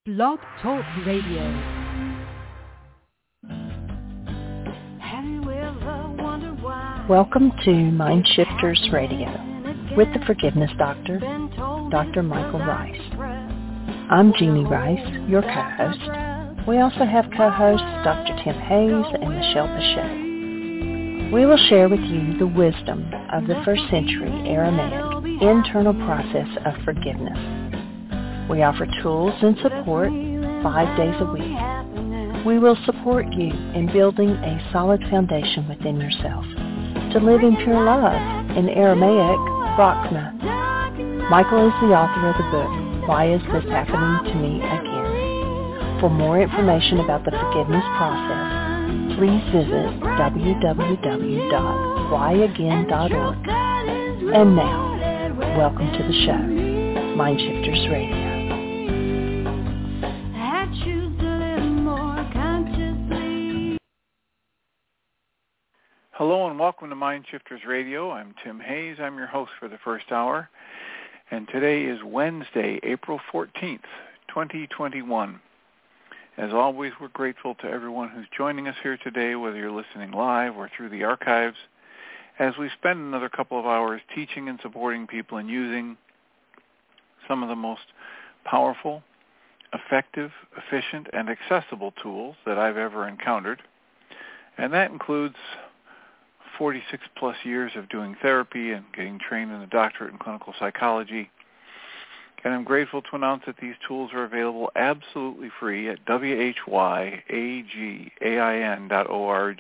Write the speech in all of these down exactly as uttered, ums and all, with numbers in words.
Blog Talk Radio. Welcome to Mind Shifters Radio with the Forgiveness Doctor, Doctor Michael Rice. I'm Jeannie Rice, your co-host. We also have co-hosts Doctor Tim Hayes and Michelle Bechet. We will share with you the wisdom of the first century Aramaic internal process of forgiveness. We offer tools and support five days a week. We will support you in building a solid foundation within yourself to live in pure love, in Aramaic, Rachma. Michael is the author of the book, Why Is This Happening to Me Again? For more information about the forgiveness process, please visit w w w dot why again dot org. And now, welcome to the show, Mind Shifters Radio. Hello and welcome to Mind Shifters Radio. I'm Tim Hayes. I'm your host for the first hour. And today is Wednesday, April fourteenth, twenty twenty-one. As always, we're grateful to everyone who's joining us here today, whether you're listening live or through the archives, as we spend another couple of hours teaching and supporting people in using some of the most powerful, effective, efficient, and accessible tools that I've ever encountered. And that includes forty-six plus years of doing therapy and getting trained in a doctorate in clinical psychology. And I'm grateful to announce that these tools are available absolutely free at w h y a g a i n dot org.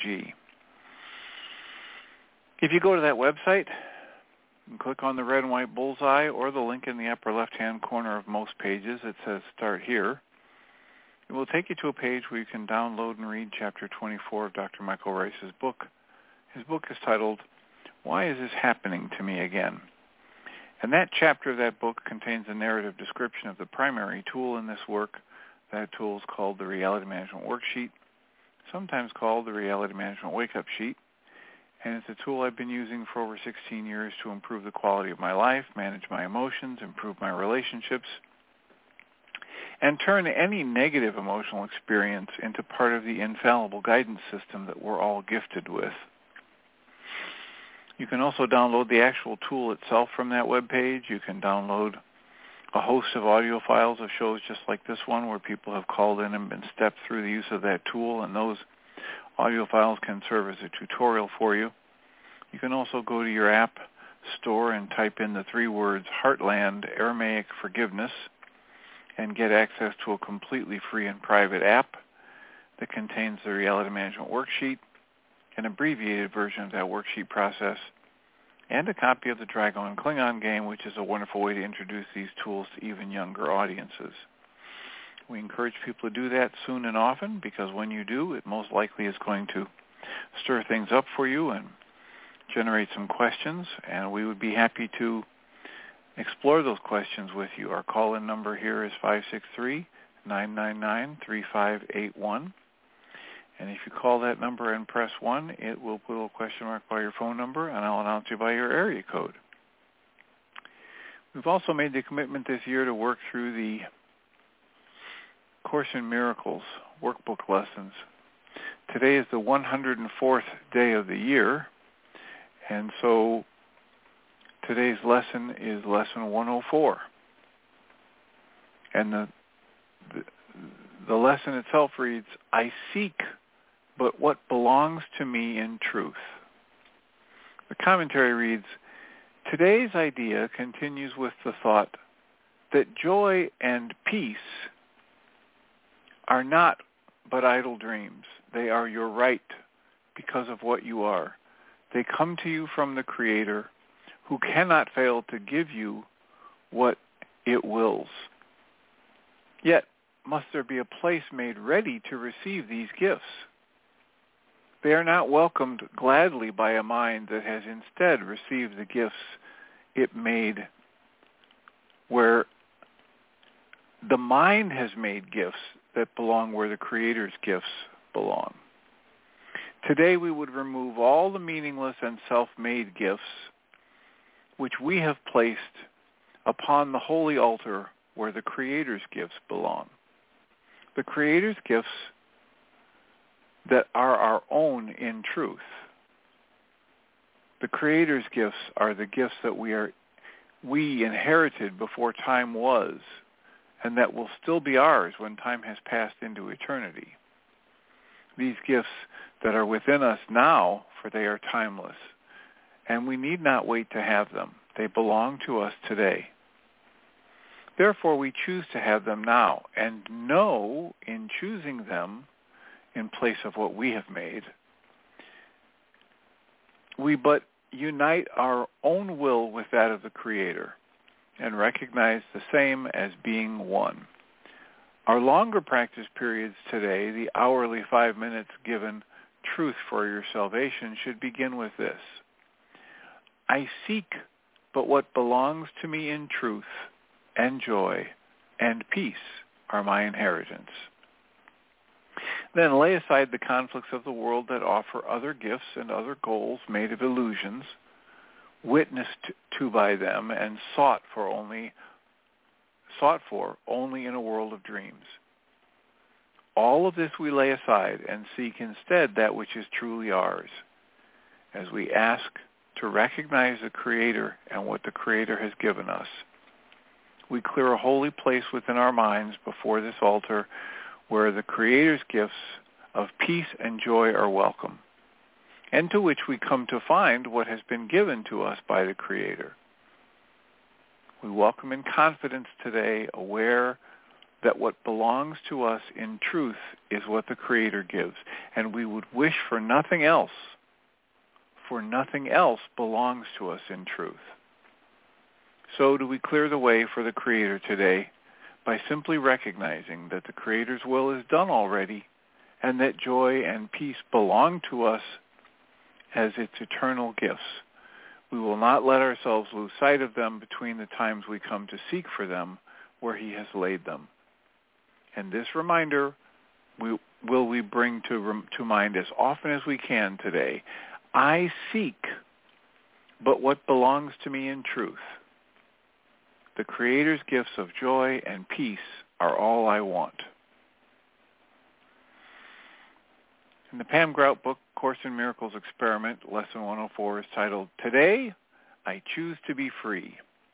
If you go to that website and click on the red and white bullseye or the link in the upper left-hand corner of most pages that says Start Here, it will take you to a page where you can download and read Chapter twenty-four of Doctor Michael Rice's book. His book is titled, Why Is This Happening to Me Again? And that chapter of that book contains a narrative description of the primary tool in this work. That tool is called the Reality Management Worksheet, sometimes called the Reality Management Wake-Up Sheet. And it's a tool I've been using for over sixteen years to improve the quality of my life, manage my emotions, improve my relationships, and turn any negative emotional experience into part of the infallible guidance system that we're all gifted with. You can also download the actual tool itself from that web page. You can download a host of audio files of shows just like this one where people have called in and been stepped through the use of that tool, and those audio files can serve as a tutorial for you. You can also go to your app store and type in the three words Heartland Aramaic Forgiveness and get access to a completely free and private app that contains the Reality Management Worksheet, an abbreviated version of that worksheet process, and a copy of the Dragon and Klingon game, which is a wonderful way to introduce these tools to even younger audiences. We encourage people to do that soon and often, because when you do, it most likely is going to stir things up for you and generate some questions, and we would be happy to explore those questions with you. Our call-in number here is five six three, nine nine nine, three five eight one. And if you call that number and press one, it will put a little question mark by your phone number, and I'll announce you by your area code. We've also made the commitment this year to work through the Course in Miracles workbook lessons. Today is the one hundred fourth day of the year, and so today's lesson is lesson one oh four. And the, the, the lesson itself reads, I seek but what belongs to me in truth. The commentary reads, today's idea continues with the thought that joy and peace are not but idle dreams. They are your right because of what you are. They come to you from the Creator, who cannot fail to give you what it wills. Yet must there be a place made ready to receive these gifts. They are not welcomed gladly by a mind that has instead received the gifts it made, where the mind has made gifts that belong where the Creator's gifts belong. Today we would remove all the meaningless and self-made gifts which we have placed upon the holy altar where the Creator's gifts belong. the Creator's gifts that are our own in truth. The Creator's gifts are the gifts that we are we inherited before time was, and that will still be ours when time has passed into eternity. These gifts that are within us now, for they are timeless, and we need not wait to have them. They belong to us today. Therefore, we choose to have them now, and know in choosing them in place of what we have made, we but unite our own will with that of the Creator and recognize the same as being one. Our longer practice periods today, the hourly five minutes given truth for your salvation, should begin with this. I seek but what belongs to me in truth, and joy and peace are my inheritance. Then lay aside the conflicts of the world that offer other gifts and other goals made of illusions, witnessed to by them and sought for only sought for only in a world of dreams. All of this we lay aside and seek instead that which is truly ours, as we ask to recognize the Creator and what the Creator has given us. We clear a holy place within our minds before this altar where the Creator's gifts of peace and joy are welcome, and to which we come to find what has been given to us by the Creator. We welcome in confidence today, aware that what belongs to us in truth is what the Creator gives, and we would wish for nothing else, for nothing else belongs to us in truth. So do we clear the way for the Creator today by simply recognizing that the Creator's will is done already and that joy and peace belong to us as its eternal gifts. We will not let ourselves lose sight of them between the times we come to seek for them where he has laid them. And this reminder we, will we bring to, to mind as often as we can today. I seek but what belongs to me in truth. The Creator's gifts of joy and peace are all I want. In the Pam Grout book, Course in Miracles Experiment, Lesson one oh four is titled, Today I Choose to Be Free.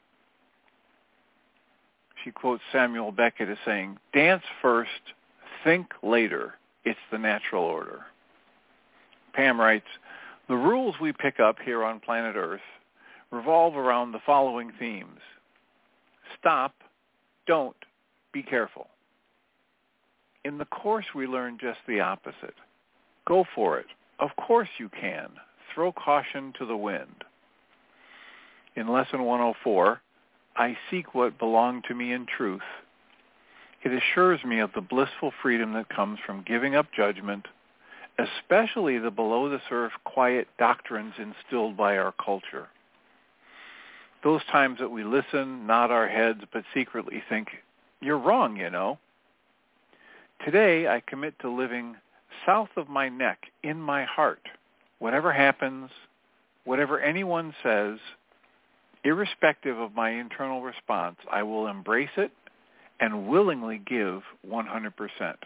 She quotes Samuel Beckett as saying, Dance first, think later. It's the natural order. Pam writes, The rules we pick up here on planet Earth revolve around the following themes. Stop, don't, be careful. In the Course, we learn just the opposite. Go for it. Of course you can. Throw caution to the wind. In Lesson one oh four, I seek what belonged to me in truth. It assures me of the blissful freedom that comes from giving up judgment, especially the below-the-surface quiet doctrines instilled by our culture. Those times that we listen, nod our heads, but secretly think, you're wrong, you know. Today, I commit to living south of my neck, in my heart. Whatever happens, whatever anyone says, irrespective of my internal response, I will embrace it and willingly give one hundred percent.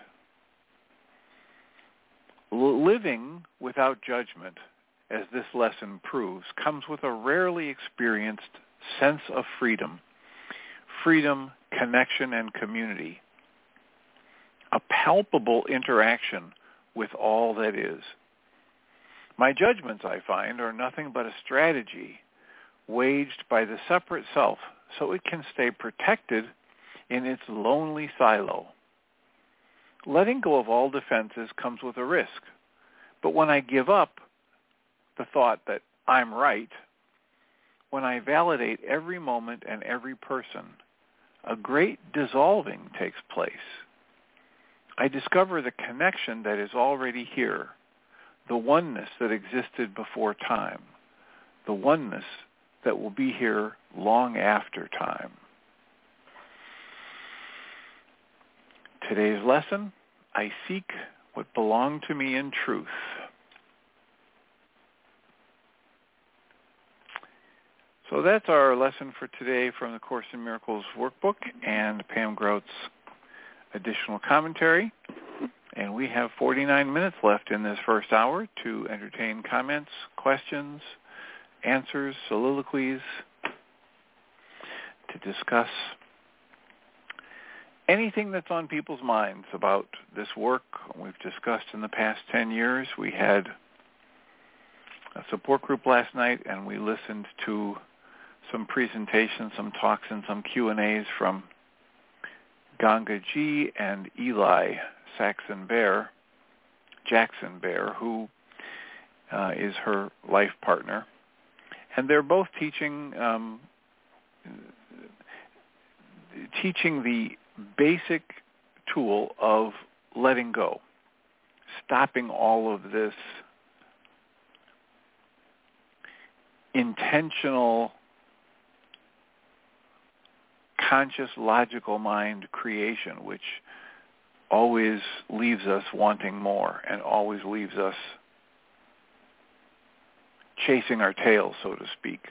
Living without judgment, as this lesson proves, comes with a rarely experienced sense of freedom, freedom, connection, and community, a palpable interaction with all that is. My judgments, I find, are nothing but a strategy waged by the separate self so it can stay protected in its lonely silo. Letting go of all defenses comes with a risk, but when I give up the thought that I'm right, when I validate every moment and every person, a great dissolving takes place. I discover the connection that is already here, the oneness that existed before time, the oneness that will be here long after time. Today's lesson, I seek what belonged to me in truth. So that's our lesson for today from the Course in Miracles workbook and Pam Grout's additional commentary. And we have forty-nine minutes left in this first hour to entertain comments, questions, answers, soliloquies, to discuss anything that's on people's minds about this work. We've discussed in the past ten years. We had a support group last night, and we listened to some presentations, some talks, and some Q and A's from Ganga G and Eli Saxon Bear, Jackson Bear, who uh, is her life partner. And they're both teaching um, teaching the basic tool of letting go, stopping all of this intentional, conscious, logical mind creation, which always leaves us wanting more and always leaves us chasing our tails, so to speak.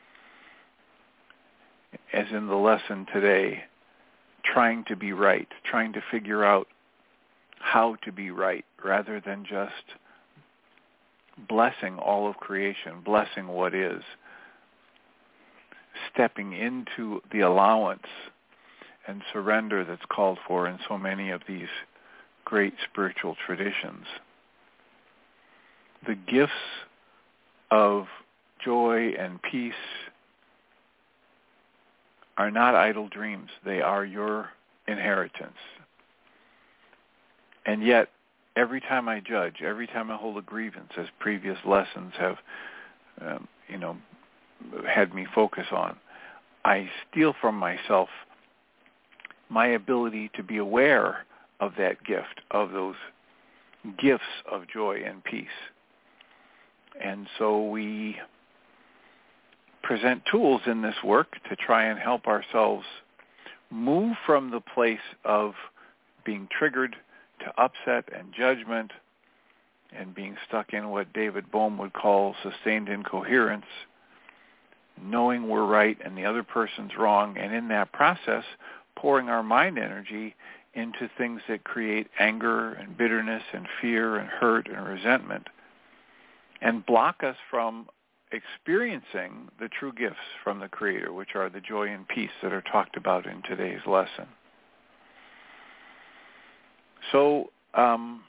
As in the lesson today, trying to be right, trying to figure out how to be right, rather than just blessing all of creation, blessing what is, stepping into the allowance and surrender that's called for in so many of these great spiritual traditions. The gifts of joy and peace are not idle dreams. They are your inheritance. And yet, every time I judge, every time I hold a grievance, as previous lessons have, um, you know, had me focus on, I steal from myself my ability to be aware of that gift, of those gifts of joy and peace. And so we present tools in this work to try and help ourselves move from the place of being triggered to upset and judgment and being stuck in what David Bohm would call sustained incoherence, knowing we're right and the other person's wrong, and in that process pouring our mind energy into things that create anger and bitterness and fear and hurt and resentment and block us from experiencing the true gifts from the Creator, which are the joy and peace that are talked about in today's lesson. So, um,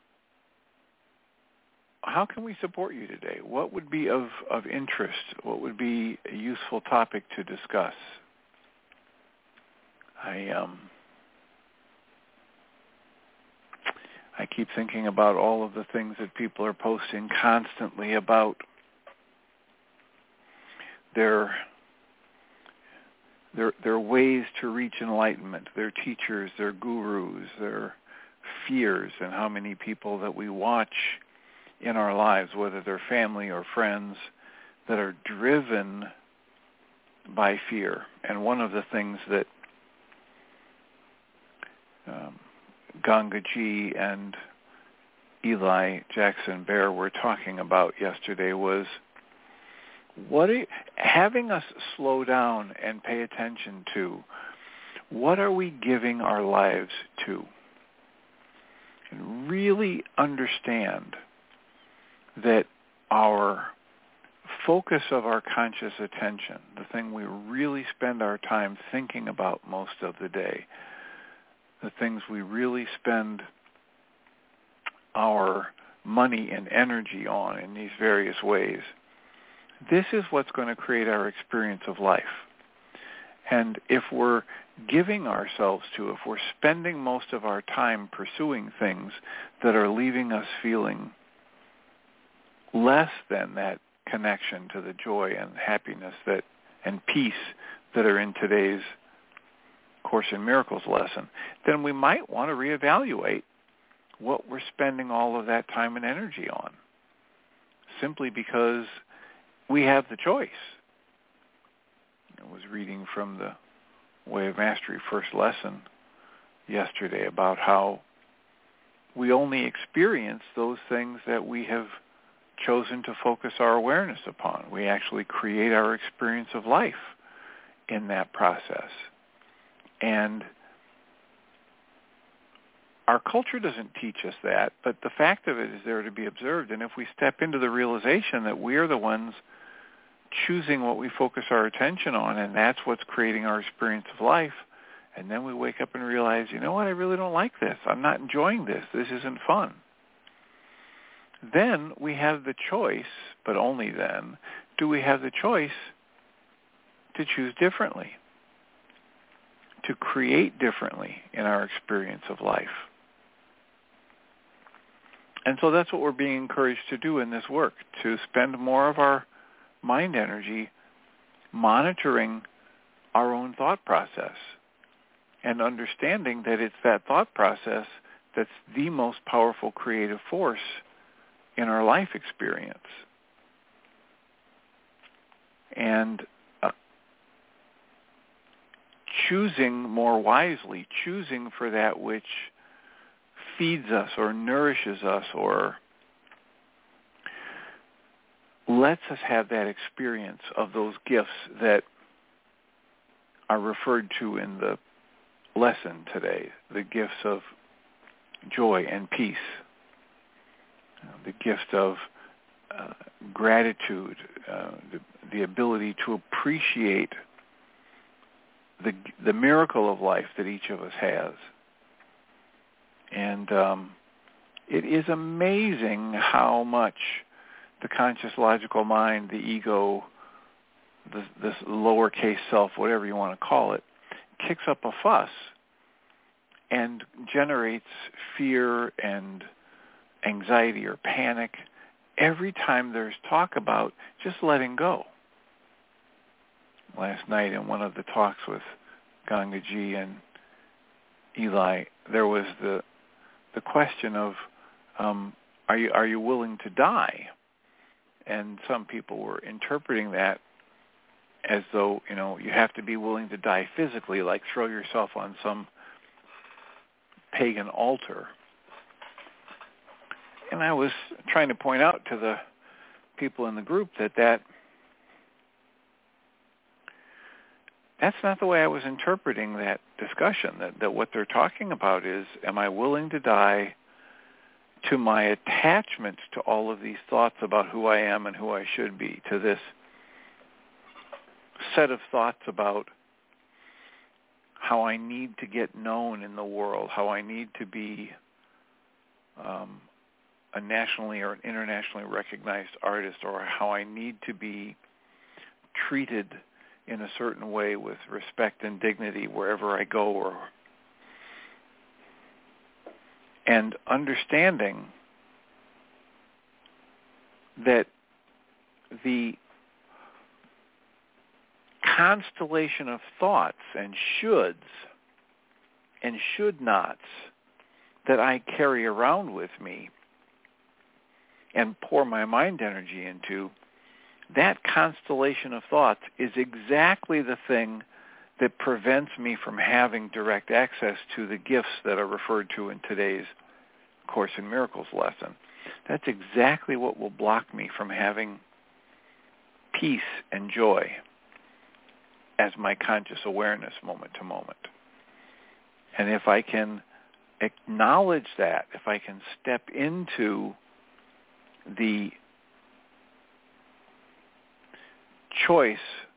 how can we support you today? What would be of, of interest? What would be a useful topic to discuss? I um, I keep thinking about all of the things that people are posting constantly about their their their ways to reach enlightenment, their teachers, their gurus, their fears, and how many people that we watch in our lives, whether they're family or friends, that are driven by fear. And one of the things that um, Ganga G and Eli Jackson Bear were talking about yesterday was what are you, having us slow down and pay attention to what are we giving our lives to, and really understand that our focus of our conscious attention, the thing we really spend our time thinking about most of the day, the things we really spend our money and energy on in these various ways, this is what's going to create our experience of life. And if we're giving ourselves to, if we're spending most of our time pursuing things that are leaving us feeling less than that connection to the joy and happiness that and peace that are in today's Course in Miracles lesson, then we might want to reevaluate what we're spending all of that time and energy on, simply because we have the choice. I was reading from the Way of Mastery first lesson yesterday about how we only experience those things that we have chosen to focus our awareness upon. We actually create our experience of life in that process. And our culture doesn't teach us that, but the fact of it is there to be observed. And if we step into the realization that we are the ones choosing what we focus our attention on, and that's what's creating our experience of life, and then we wake up and realize, you know what, I really don't like this. I'm not enjoying this. This isn't fun. Then we have the choice, but only then, do we have the choice to choose differently, to create differently in our experience of life. And so that's what we're being encouraged to do in this work, to spend more of our mind energy monitoring our own thought process and understanding that it's that thought process that's the most powerful creative force in our life experience. And uh, choosing more wisely, choosing for that which feeds us or nourishes us or lets us have that experience of those gifts that are referred to in the lesson today, the gifts of joy and peace, the gift of uh, gratitude, uh, the, the ability to appreciate the the miracle of life that each of us has. And um, it is amazing how much the conscious logical mind, the ego, this, this lowercase self, whatever you want to call it, kicks up a fuss and generates fear and anxiety or panic every time there's talk about just letting go. Last night in one of the talks with Gangaji and Eli, there was the the question of, um, are you are you willing to die? And some people were interpreting that as though, you know, you have to be willing to die physically, like throw yourself on some pagan altar. And I was trying to point out to the people in the group that, that that's not the way I was interpreting that discussion, that, that what they're talking about is, am I willing to die to my attachment to all of these thoughts about who I am and who I should be, to this set of thoughts about how I need to get known in the world, how I need to be um, a nationally or an internationally recognized artist, or how I need to be treated in a certain way with respect and dignity wherever I go, or and understanding that the constellation of thoughts and shoulds and should nots that I carry around with me and pour my mind energy into, that constellation of thoughts is exactly the thing that prevents me from having direct access to the gifts that are referred to in today's Course in Miracles lesson. That's exactly what will block me from having peace and joy as my conscious awareness moment to moment. And if I can acknowledge that, if I can step into the choice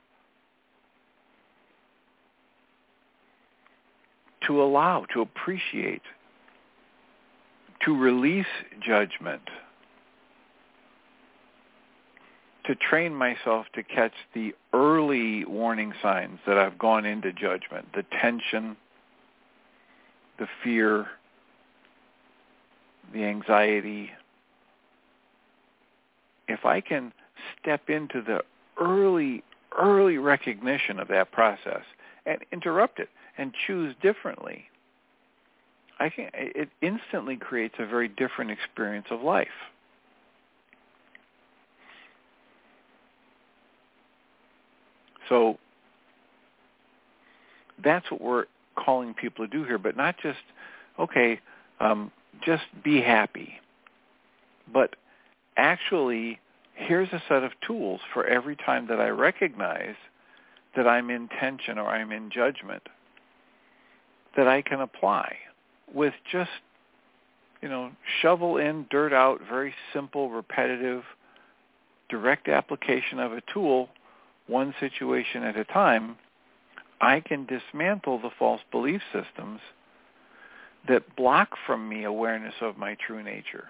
to allow, to appreciate, to release judgment, to train myself to catch the early warning signs that I've gone into judgment, the tension, the fear, the anxiety. If I can step into the early, early recognition of that process and interrupt it and choose differently, I can, it instantly creates a very different experience of life. So that's what we're calling people to do here, but not just, okay, um, just be happy, but actually here's a set of tools for every time that I recognize that I'm in tension or I'm in judgment that I can apply with just you know, shovel in, dirt out, very simple, repetitive, direct application of a tool, one situation at a time, I can dismantle the false belief systems that block from me awareness of my true nature.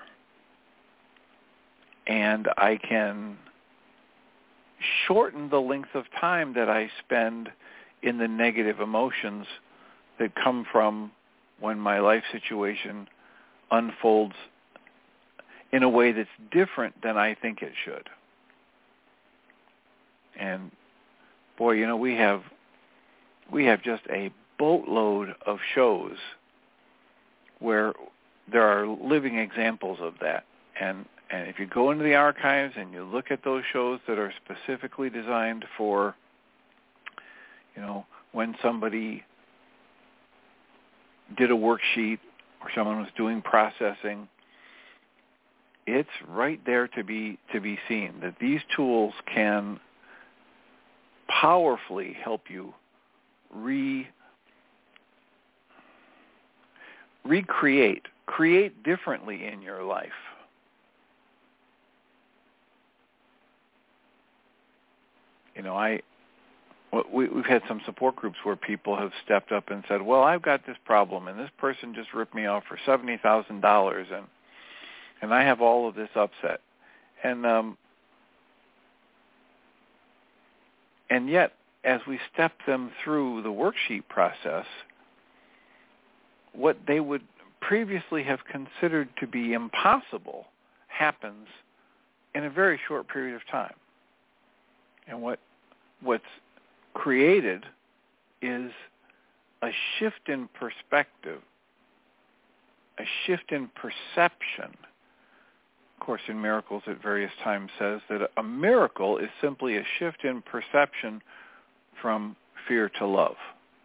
And I can shorten the length of time that I spend in the negative emotions that come from when my life situation unfolds in a way that's different than I think it should. And boy, you know, we have we have just a boatload of shows where there are living examples of that. And and if you go into the archives and you look at those shows that are specifically designed for, you know, when somebody did a worksheet or someone was doing processing, it's right there to be to be seen that these tools can powerfully help you re recreate, create differently in your life. You know, I we, we've had some support groups where people have stepped up and said, "Well, I've got this problem, and this person just ripped me off for seventy thousand dollars, and and I have all of this upset," and um, and yet, as we step them through the worksheet process, what they would previously have considered to be impossible happens in a very short period of time. And what what's created is a shift in perspective, a shift in perception. Of course, in Miracles at various times says that a miracle is simply a shift in perception from fear to love.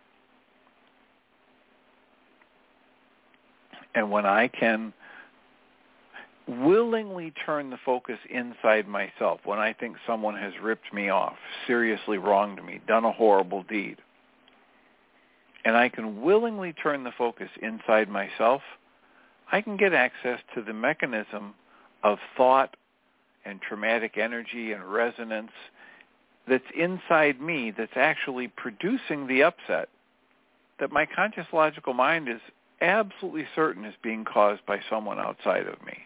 And when I can willingly turn the focus inside myself, when I think someone has ripped me off, seriously wronged me, done a horrible deed, and I can willingly turn the focus inside myself, I can get access to the mechanism of thought and traumatic energy and resonance that's inside me that's actually producing the upset that my conscious logical mind is absolutely certain is being caused by someone outside of me.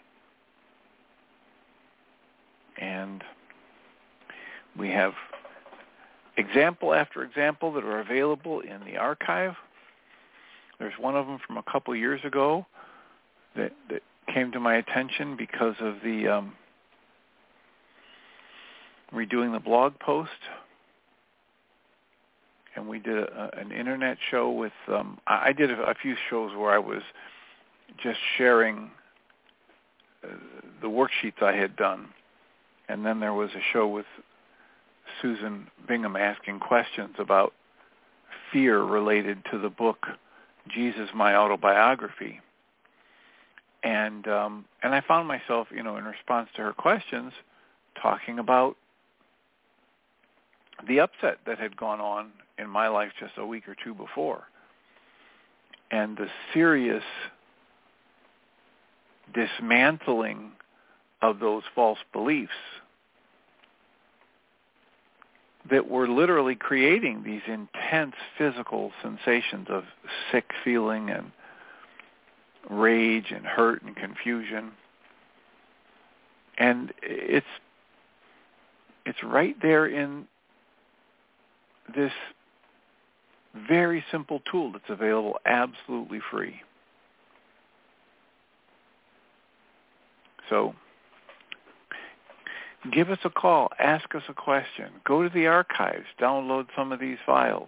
And we have example after example that are available in the archive. There's one of them from a couple years ago that, that came to my attention because of the um, redoing the blog post. And we did a, an internet show with, um, I did a, a few shows where I was just sharing uh, the worksheets I had done. And then there was a show with Susan Bingham asking questions about fear related to the book Jesus, My Autobiography. And um, and I found myself, you know, in response to her questions, talking about the upset that had gone on in my life just a week or two before, and the serious dismantling of those false beliefs that were literally creating these intense physical sensations of sick feeling and rage and hurt and confusion. And it's it's right there in this very simple tool that's available absolutely free. So give us a call, ask us a question, go to the archives, download some of these files.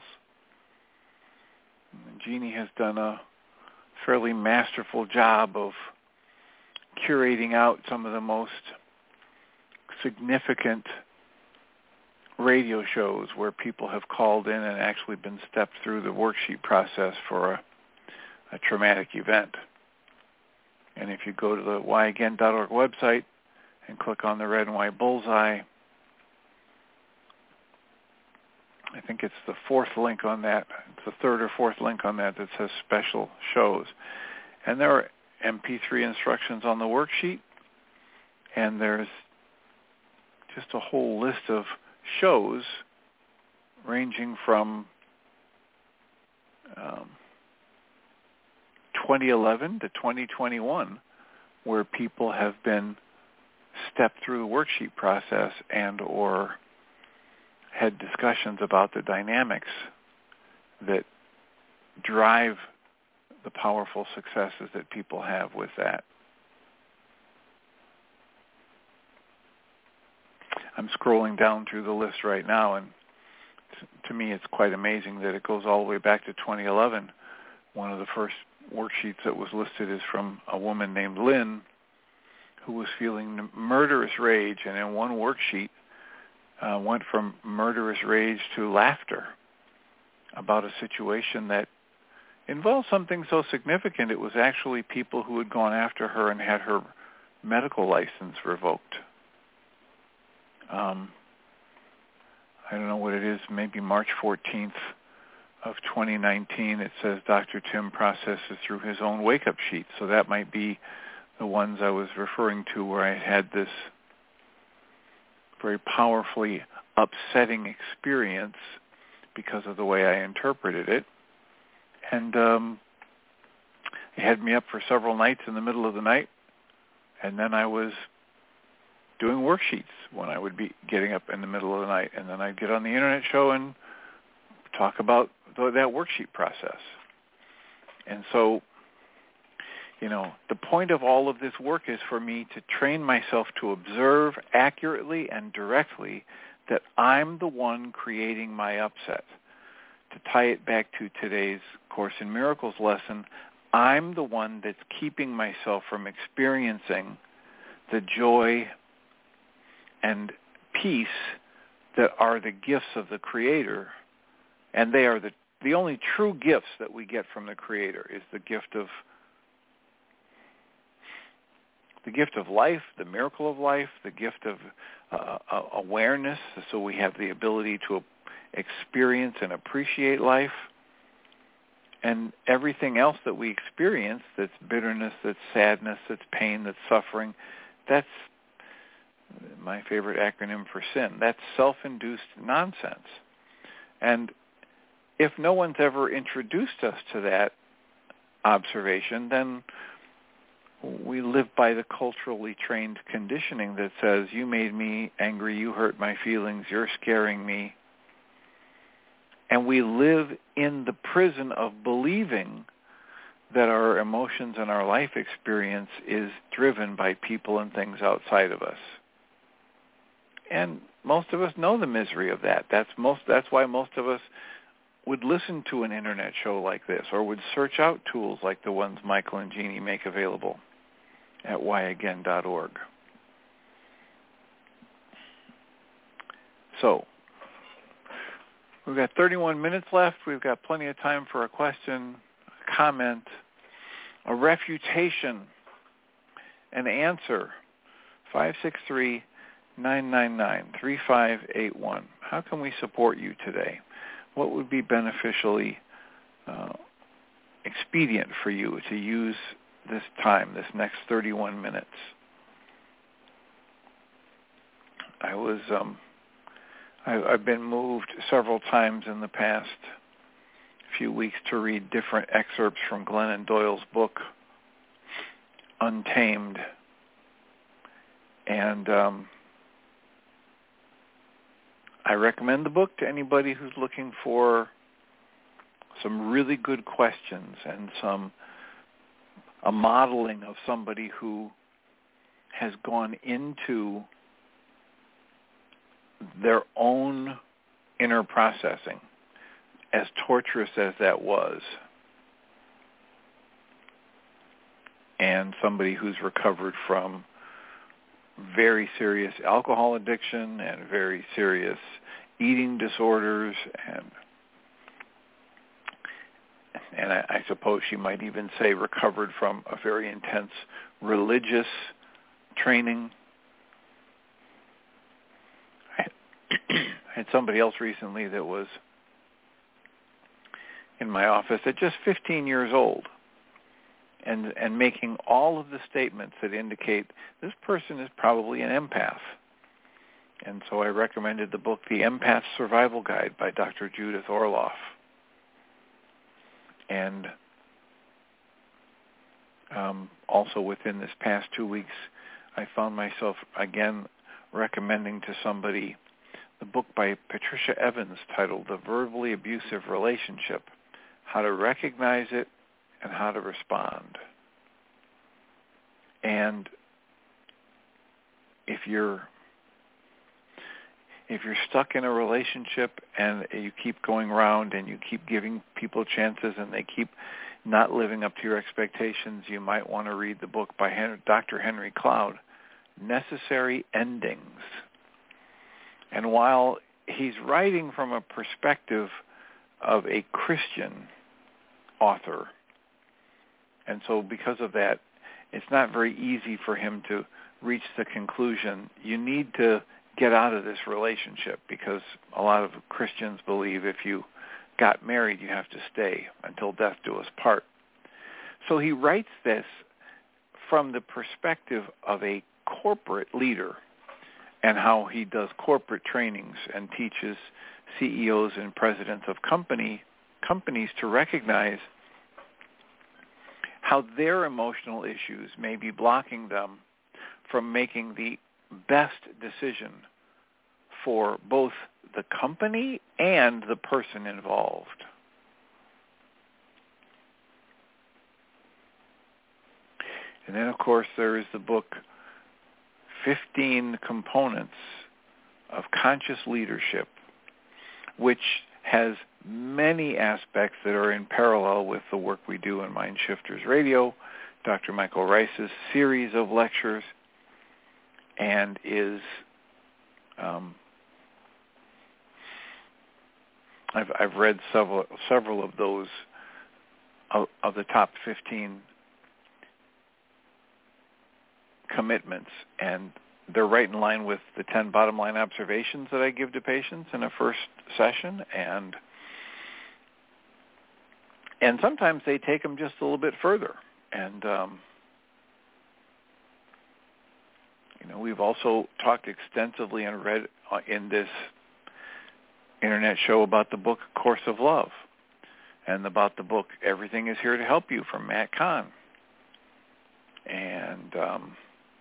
And Jeannie has done a fairly masterful job of curating out some of the most significant radio shows where people have called in and actually been stepped through the worksheet process for a, a traumatic event. And if you go to the why again dot org website and click on the red and white bullseye, I think it's the fourth link on that, it's the third or fourth link on that that says special shows. And there are M P three instructions on the worksheet, and there's just a whole list of shows ranging from um, twenty eleven to twenty twenty-one, where people have been stepped through the worksheet process and or had discussions about the dynamics that drive the powerful successes that people have with that. I'm scrolling down through the list right now, and t- to me it's quite amazing that it goes all the way back to twenty eleven. One of the first worksheets that was listed is from a woman named Lynn, who was feeling murderous rage, and in one worksheet uh, went from murderous rage to laughter about a situation that involved something so significant. It was actually people who had gone after her and had her medical license revoked. Um, I don't know what it is, maybe March fourteenth of twenty nineteen. It says Doctor Tim processes through his own wake-up sheet. So that might be the ones I was referring to where I had this very powerfully upsetting experience because of the way I interpreted it. And um, it had me up for several nights in the middle of the night, and then I was doing worksheets when I would be getting up in the middle of the night, and then I'd get on the internet show and talk about th- that worksheet process. And so, you know, the point of all of this work is for me to train myself to observe accurately and directly that I'm the one creating my upset. To tie it back to today's Course in Miracles lesson, I'm the one that's keeping myself from experiencing the joy and peace that are the gifts of the Creator, and they are the, the only true gifts that we get from the Creator is the gift of the gift of life, the miracle of life, the gift of uh, uh, awareness, so we have the ability to experience and appreciate life, and everything else that we experience that's bitterness, that's sadness, that's pain, that's suffering, that's my favorite acronym for sin. That's self-induced nonsense. And if no one's ever introduced us to that observation, then we live by the culturally trained conditioning that says, you made me angry, you hurt my feelings, you're scaring me. And we live in the prison of believing that our emotions and our life experience is driven by people and things outside of us. And most of us know the misery of that. That's most. That's why most of us would listen to an internet show like this, or would search out tools like the ones Michael and Jeannie make available at why again dot org. So, we've got thirty-one minutes left. We've got plenty of time for a question, a comment, a refutation, an answer. five six three, nine nine nine, three five eight one. How can we support you today? What would be beneficially uh, expedient for you to use this time, this next thirty-one minutes? I was, um, I, I've been moved several times in the past few weeks to read different excerpts from Glennon Doyle's book, Untamed. And um, I recommend the book to anybody who's looking for some really good questions and some a modeling of somebody who has gone into their own inner processing, as torturous as that was, and somebody who's recovered from very serious alcohol addiction and very serious eating disorders, and and I, I suppose she might even say recovered from a very intense religious training. I had somebody else recently that was in my office at just fifteen years old, and and making all of the statements that indicate this person is probably an empath. And so I recommended the book, The Empath Survival Guide by Doctor Judith Orloff. And um, also within this past two weeks, I found myself again recommending to somebody the book by Patricia Evans titled The Verbally Abusive Relationship, How to Recognize It and How to Respond. And if you're if you're stuck in a relationship and you keep going around and you keep giving people chances and they keep not living up to your expectations, you might want to read the book by Henry, Doctor Henry Cloud, Necessary Endings. And while he's writing from a perspective of a Christian author, and so because of that, it's not very easy for him to reach the conclusion, you need to get out of this relationship, because a lot of Christians believe if you got married, you have to stay until death do us part. So he writes this from the perspective of a corporate leader and how he does corporate trainings and teaches C E Os and presidents of company companies to recognize how their emotional issues may be blocking them from making the best decision for both the company and the person involved. And then, of course, there is the book, fifteen Components of Conscious Leadership, which has many aspects that are in parallel with the work we do in Mind Shifters Radio, Doctor Michael Rice's series of lectures, and is um, I've I've read several several of those of, of the top fifteen commitments, and they're right in line with the ten bottom line observations that I give to patients in a first session, and and sometimes they take them just a little bit further. And um, you know, we've also talked extensively and read in this internet show about the book Course of Love, and about the book Everything is Here to Help You from Matt Kahn. And um,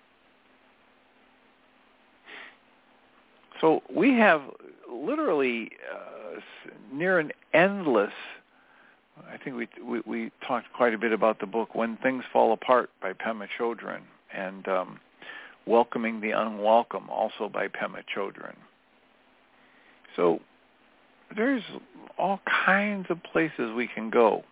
so we have literally uh, near an endless, I think we, we we talked quite a bit about the book When Things Fall Apart by Pema Chodron, and um, Welcoming the Unwelcome, also by Pema Chodron. So there's all kinds of places we can go.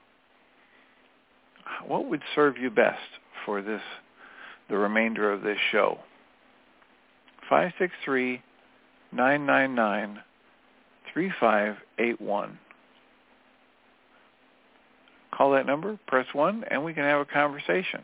What would serve you best for this, the remainder of this show? five six three, nine nine nine, three five eight one. Call that number, press one, and we can have a conversation.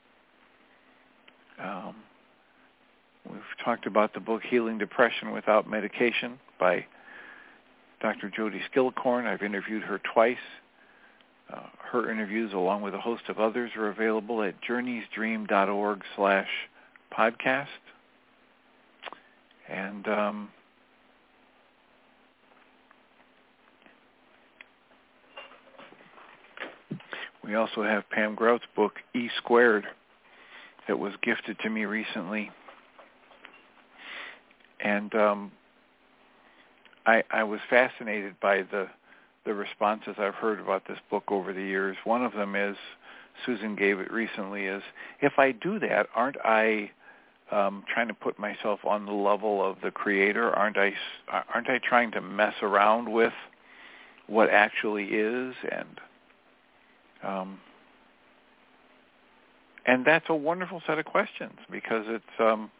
Um, we've talked about the book Healing Depression Without Medication by Doctor Jody Skillicorn. I've interviewed her twice. Uh, her interviews, along with a host of others, are available at journeysdream.org slash podcast. And um, we also have Pam Grout's book, E Squared, that was gifted to me recently. And um, I, I was fascinated by the the responses I've heard about this book over the years. One of them is, Susan gave it recently, is, if I do that, aren't I um, trying to put myself on the level of the Creator? Aren't I, aren't I trying to mess around with what actually is? And um, and that's a wonderful set of questions, because it's um,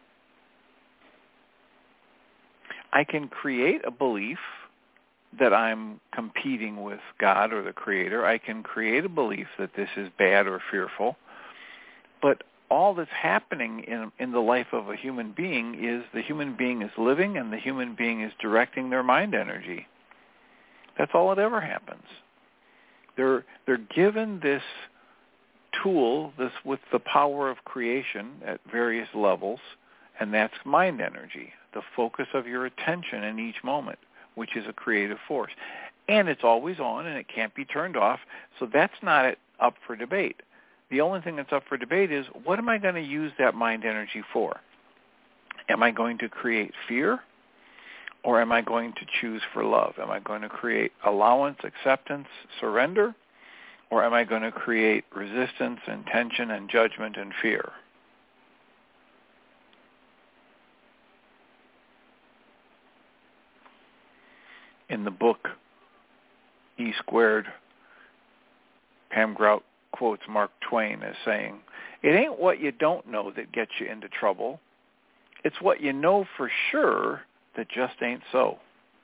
I can create a belief that I'm competing with God or the Creator. I can create a belief that this is bad or fearful. But all that's happening in in the life of a human being is the human being is living and the human being is directing their mind energy. That's all that ever happens. They're they're given this tool this with the power of creation at various levels, and that's mind energy, the focus of your attention in each moment, which is a creative force. And it's always on, and it can't be turned off, so that's not up for debate. The only thing that's up for debate is, what am I going to use that mind energy for? Am I going to create fear, or am I going to choose for love? Am I going to create allowance, acceptance, surrender, or am I going to create resistance and tension and judgment and fear? In the book E Squared, Pam Grout quotes Mark Twain as saying, "It ain't what you don't know that gets you into trouble. It's what you know for sure that just ain't so."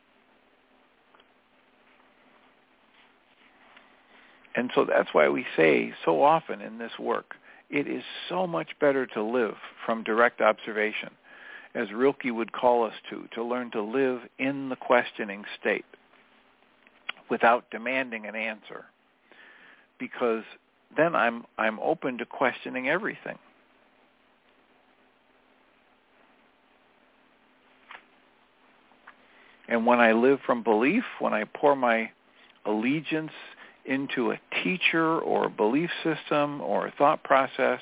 And so that's why we say so often in this work, it is so much better to live from direct observation, as Rilke would call us to, to learn to live in the questioning state without demanding an answer, because then I'm I'm open to questioning everything. And when I live from belief, when I pour my allegiance into a teacher or a belief system or a thought process,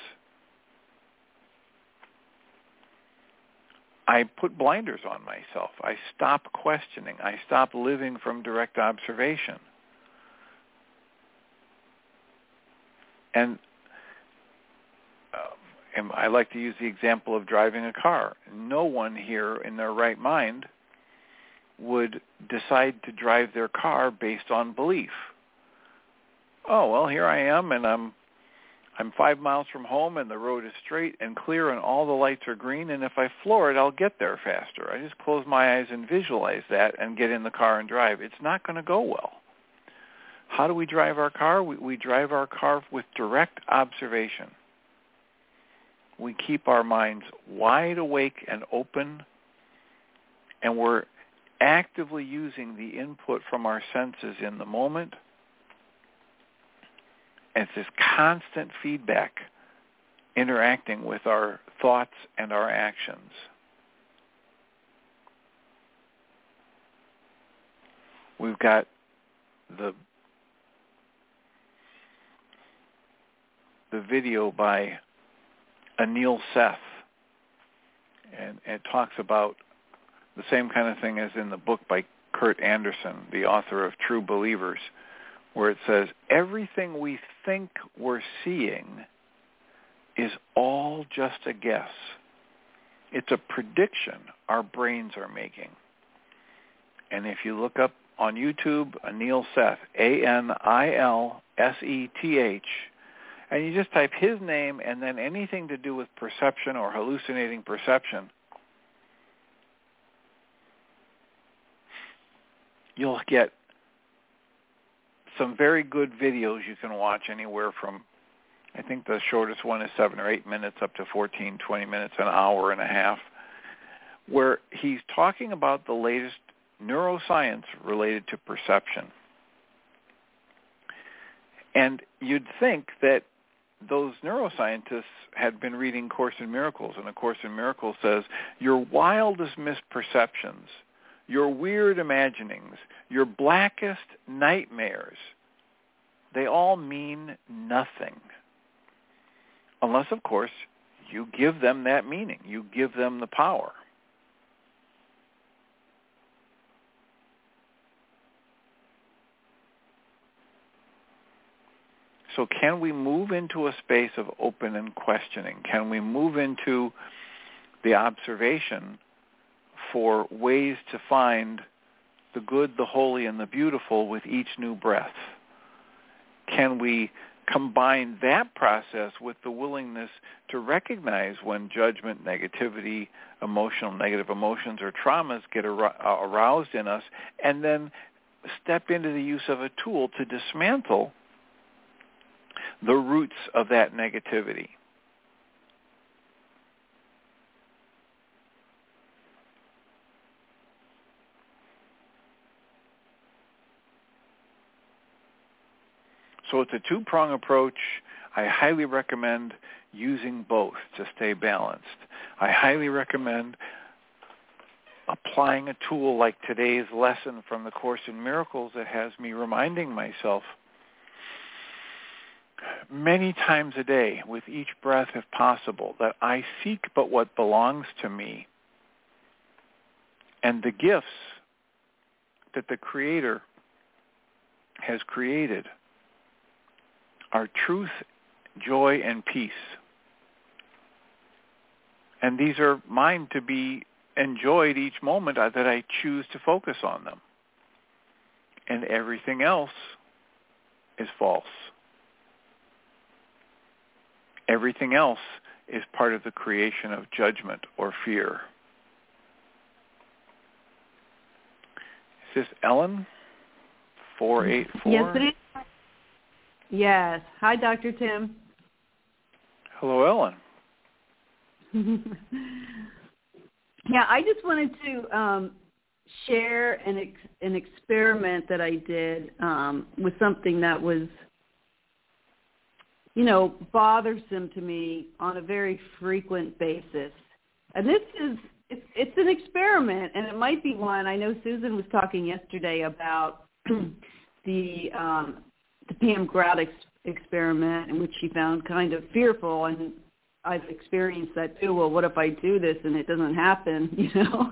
I put blinders on myself. I stop questioning. I stop living from direct observation. And, uh, and I like to use the example of driving a car. No one here in their right mind would decide to drive their car based on belief. Oh, well, here I am, and I'm I'm five miles from home, and the road is straight and clear, and all the lights are green, and if I floor it, I'll get there faster. I just close my eyes and visualize that and get in the car and drive. It's not going to go well. How do we drive our car? We, we drive our car with direct observation. We keep our minds wide awake and open, and we're actively using the input from our senses in the moment. And it's this constant feedback interacting with our thoughts and our actions. We've got the the video by Anil Seth, and it talks about the same kind of thing as in the book by Kurt Anderson, the author of True Believers, where it says, everything we think we're seeing is all just a guess. It's a prediction our brains are making. And if you look up on YouTube, Anil Seth, A N I L S E T H, and you just type his name and then anything to do with perception or hallucinating perception, you'll get some very good videos you can watch, anywhere from, I think the shortest one is seven or eight minutes up to fourteen, twenty minutes, an hour and a half, where he's talking about the latest neuroscience related to perception. And you'd think that those neuroscientists had been reading Course in Miracles, and A Course in Miracles says, your wildest misperceptions, your weird imaginings, your blackest nightmares, they all mean nothing. Unless, of course, you give them that meaning. You give them the power. So can we move into a space of open and questioning? Can we move into the observation for ways to find the good, the holy, and the beautiful with each new breath? Can we combine that process with the willingness to recognize when judgment, negativity, emotional, negative emotions, or traumas get aroused in us, and then step into the use of a tool to dismantle the roots of that negativity? So it's a two-prong approach. I highly recommend using both to stay balanced. I highly recommend applying a tool like today's lesson from the Course in Miracles that has me reminding myself many times a day, with each breath if possible, that I seek but what belongs to me, and the gifts that the Creator has created are truth, joy, and peace. And these are mine to be enjoyed each moment that I choose to focus on them. And everything else is false. Everything else is part of the creation of judgment or fear. Is this Ellen? four eight four? Yes, it is. Yes. Hi, Doctor Tim. Hello, Ellen. Yeah, I just wanted to um, share an ex- an experiment that I did um, with something that was, you know, bothersome to me on a very frequent basis. And this is, it's, it's an experiment, and it might be one. I know Susan was talking yesterday about the um, the P M Grout ex- experiment, in which she found kind of fearful, and I've experienced that too. Well, what if I do this and it doesn't happen, you know?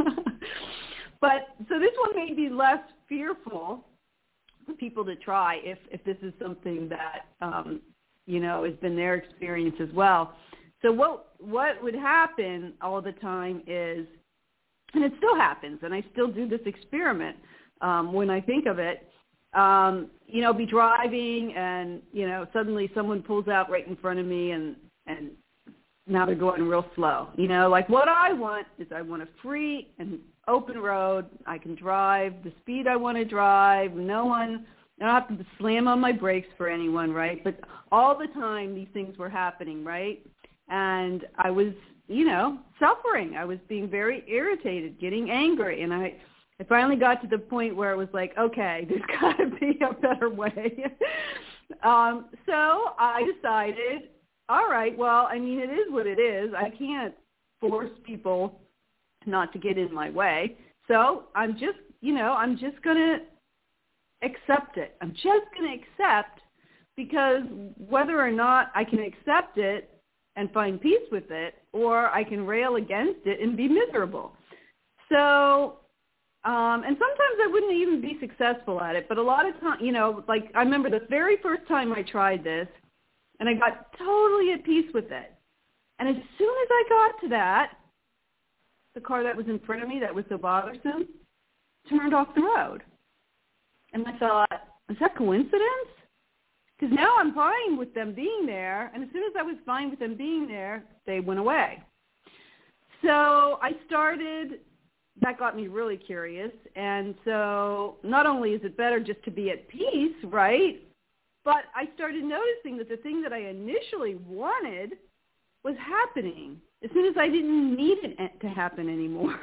But so this one may be less fearful for people to try if, if this is something that, um, you know, has been their experience as well. So what what would happen all the time is, and it still happens, and I still do this experiment um, when I think of it, um, you know, be driving and, you know, suddenly someone pulls out right in front of me and, and now they're going real slow. You know, like what I want is I want a free and open road. I can drive the speed I want to drive. No one, I don't have to slam on my brakes for anyone, right? But all the time these things were happening, right? And I was, you know, suffering. I was being very irritated, getting angry. And I, I finally got to the point where it was like, okay, there's got to be a better way. um, so I decided, all right, well, I mean, it is what it is. I can't force people not to get in my way. So I'm just, you know, I'm just going to accept it. I'm just going to accept, because whether or not I can accept it and find peace with it, or I can rail against it and be miserable. So, um, and sometimes I wouldn't even be successful at it, but a lot of times, you know, like I remember the very first time I tried this, and I got totally at peace with it. And as soon as I got to that, the car that was in front of me that was so bothersome turned off the road. And I thought, is that coincidence? Because now I'm fine with them being there, and as soon as I was fine with them being there, they went away. So I started, that got me really curious, and so not only is it better just to be at peace, right, but I started noticing that the thing that I initially wanted was happening as soon as I didn't need it to happen anymore.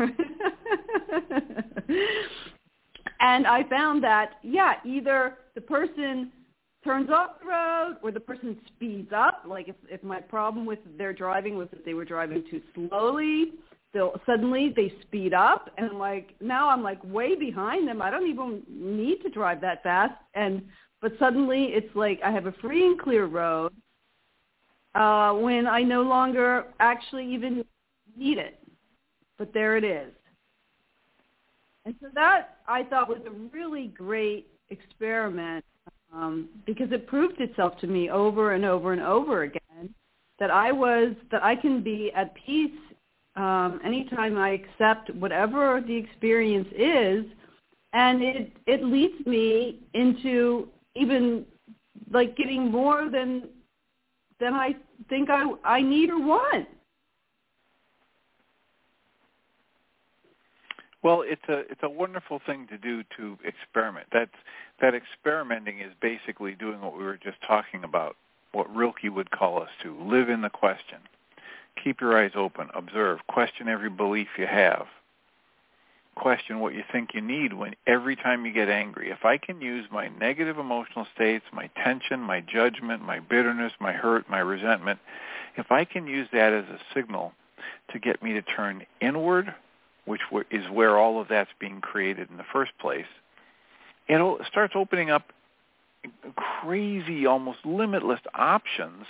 And I found that, yeah, either the person turns off the road or the person speeds up. Like if, if my problem with their driving was that they were driving too slowly, they'll suddenly they speed up, and like now I'm like way behind them. I don't even need to drive that fast, and but suddenly it's like I have a free and clear road uh, when I no longer actually even need it. But there it is. And so that I thought was a really great experiment um, because it proved itself to me over and over and over again that I was that I can be at peace um, anytime I accept whatever the experience is, and it it leads me into even like getting more than than I think I I need or want. Well, it's a it's a wonderful thing to do, to experiment. That's that experimenting is basically doing what we were just talking about, what Rilke would call us to live in the question. Keep your eyes open, observe, question every belief you have. question what you think you need when every time you get angry. If I can use my negative emotional states, my tension, my judgment, my bitterness, my hurt, my resentment, if I can use that as a signal to get me to turn inward, which is where all of that's being created in the first place, it starts opening up crazy, almost limitless options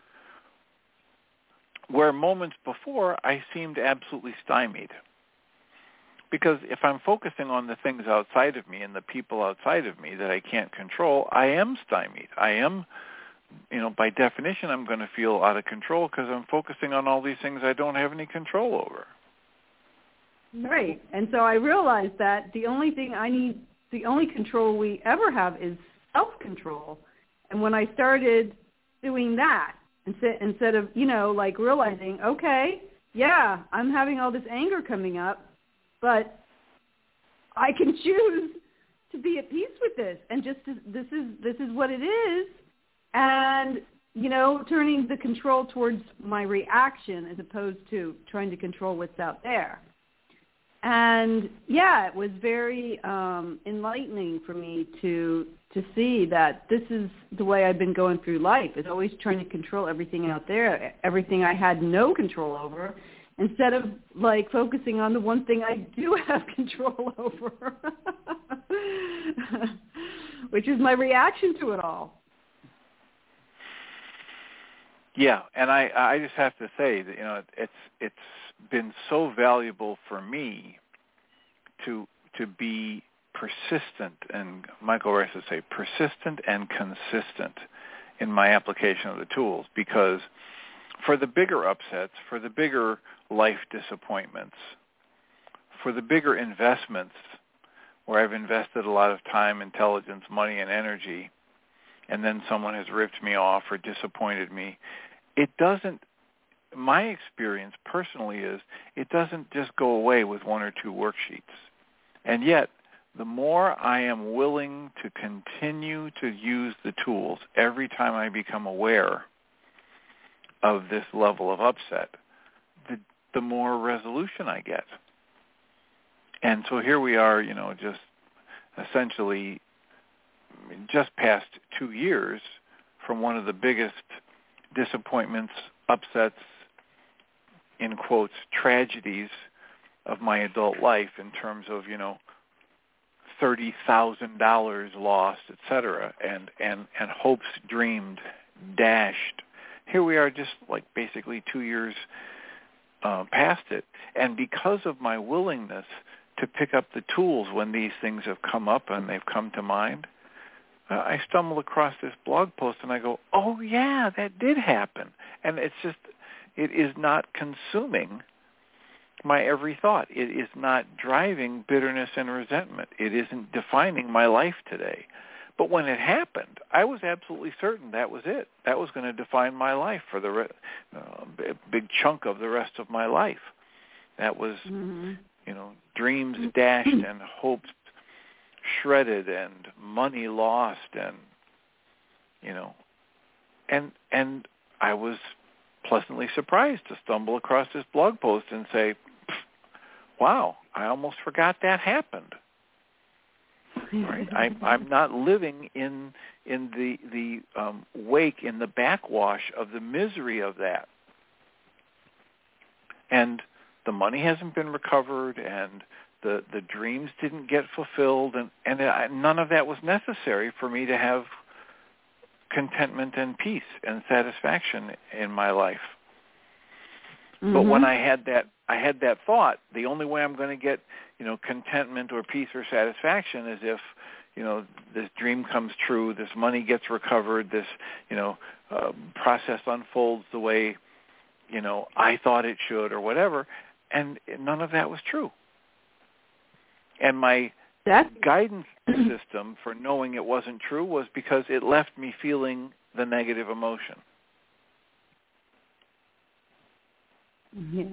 where moments before I seemed absolutely stymied. Because if I'm focusing on the things outside of me and the people outside of me that I can't control, I am stymied. I am, you know, by definition, I'm going to feel out of control because I'm focusing on all these things I don't have any control over. Right. And so I realized that the only thing I need, the only control we ever have is self-control. And when I started doing that, instead, instead of, you know, like realizing, okay, yeah, I'm having all this anger coming up, but I can choose to be at peace with this, and just to, this is this is what it is, and you know, turning the control towards my reaction as opposed to trying to control what's out there. And yeah, it was very um, enlightening for me to to see that this is the way I've been going through life, is always trying to control everything out there, everything I had no control over, instead of like focusing on the one thing I do have control over, which is my reaction to it all. Yeah, and I, I just have to say that, you know, it's it's been so valuable for me to to be persistent, and Michael Rice would say persistent and consistent in my application of the tools, because for the bigger upsets, for the bigger life disappointments, for the bigger investments where I've invested a lot of time, intelligence, money, and energy, and then someone has ripped me off or disappointed me, it doesn't, my experience personally is, it doesn't just go away with one or two worksheets. And yet, the more I am willing to continue to use the tools every time I become aware of this level of upset, the, the more resolution I get. And so here we are, you know, just essentially just past two years from one of the biggest disappointments, upsets, in quotes, tragedies of my adult life in terms of, you know, thirty thousand dollars lost, et cetera, and, and, and hopes dreamed, dashed. Here we are just like basically two years uh, past it. And because of my willingness to pick up the tools when these things have come up and they've come to mind, uh, I stumble across this blog post and I go, oh, yeah, that did happen. And it's just, it is not consuming my every thought. It is not driving bitterness and resentment. It isn't defining my life today. But when it happened, I was absolutely certain that was it. That was going to define my life for the re- uh, big chunk of the rest of my life. That was, mm-hmm. you know, dreams dashed and hopes shredded and money lost, and, you know, and and I was pleasantly surprised to stumble across this blog post and say, wow, I almost forgot that happened. Right? I, I'm not living in in the the um, wake, in the backwash of the misery of that. And the money hasn't been recovered, and the the dreams didn't get fulfilled, and, and I, none of that was necessary for me to have contentment and peace and satisfaction in my life. Mm-hmm. But when I had that, I had that thought, the only way I'm going to get, you know, contentment or peace or satisfaction is if, you know, this dream comes true, this money gets recovered, this, you know, uh, process unfolds the way, you know, I thought it should or whatever, and none of that was true. And my That's... guidance system for knowing it wasn't true was because it left me feeling the negative emotion. Yeah.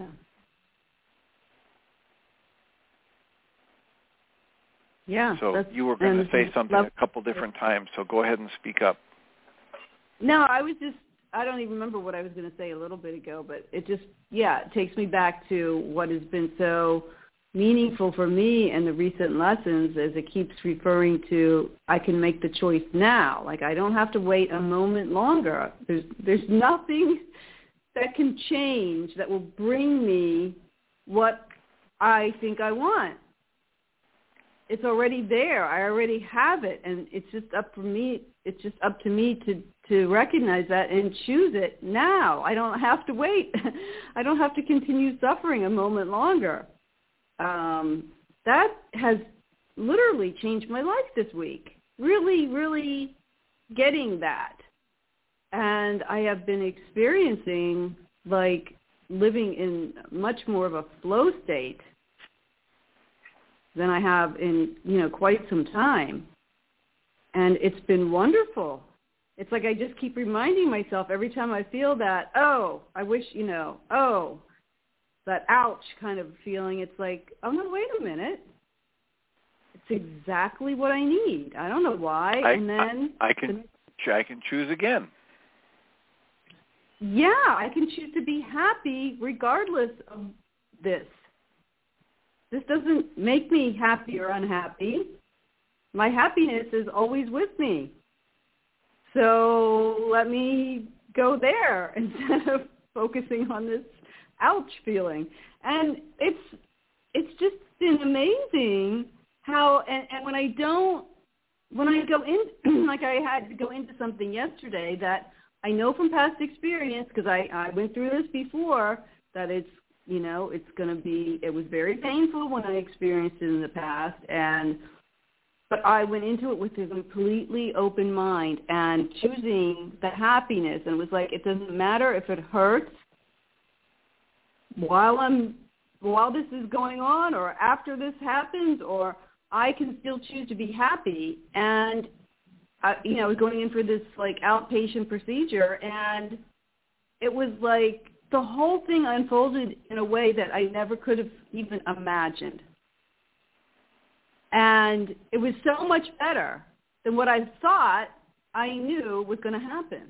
Yeah. So you were going to say something love, a couple different times, so go ahead and speak up. No, I was just, I don't even remember what I was going to say a little bit ago, but it just, yeah, it takes me back to what has been so meaningful for me in the recent lessons is it keeps referring to I can make the choice now. Like I don't have to wait a moment longer. There's there's nothing that can change that will bring me what I think I want. It's already there. I already have it, and it's just up for me. It's just up to me to, to recognize that and choose it now. I don't have to wait. I don't have to continue suffering a moment longer. Um, that has literally changed my life this week. Really, really getting that. And I have been experiencing like living in much more of a flow state than I have in, you know, quite some time. And it's been wonderful. It's like I just keep reminding myself every time I feel that, oh, I wish, you know, oh, that ouch kind of feeling. It's like, oh, no, wait a minute. It's exactly what I need. I don't know why. I, and then I, I can the, I can choose again. Yeah, I can choose to be happy regardless of this. This doesn't make me happy or unhappy. My happiness is always with me. So let me go there instead of focusing on this ouch feeling. And it's it's just been amazing how, and, and when I don't, when I go in, like I had to go into something yesterday that I know from past experience, because I, I went through this before, that it's, you know, it's going to be, it was very painful when I experienced it in the past, and but I went into it with a completely open mind and choosing the happiness, and it was like, it doesn't matter if it hurts while I'm, while this is going on or after this happens, or I can still choose to be happy. And I, you know, I was going in for this like outpatient procedure, and it was like the whole thing unfolded in a way that I never could have even imagined. And it was so much better than what I thought I knew was going to happen.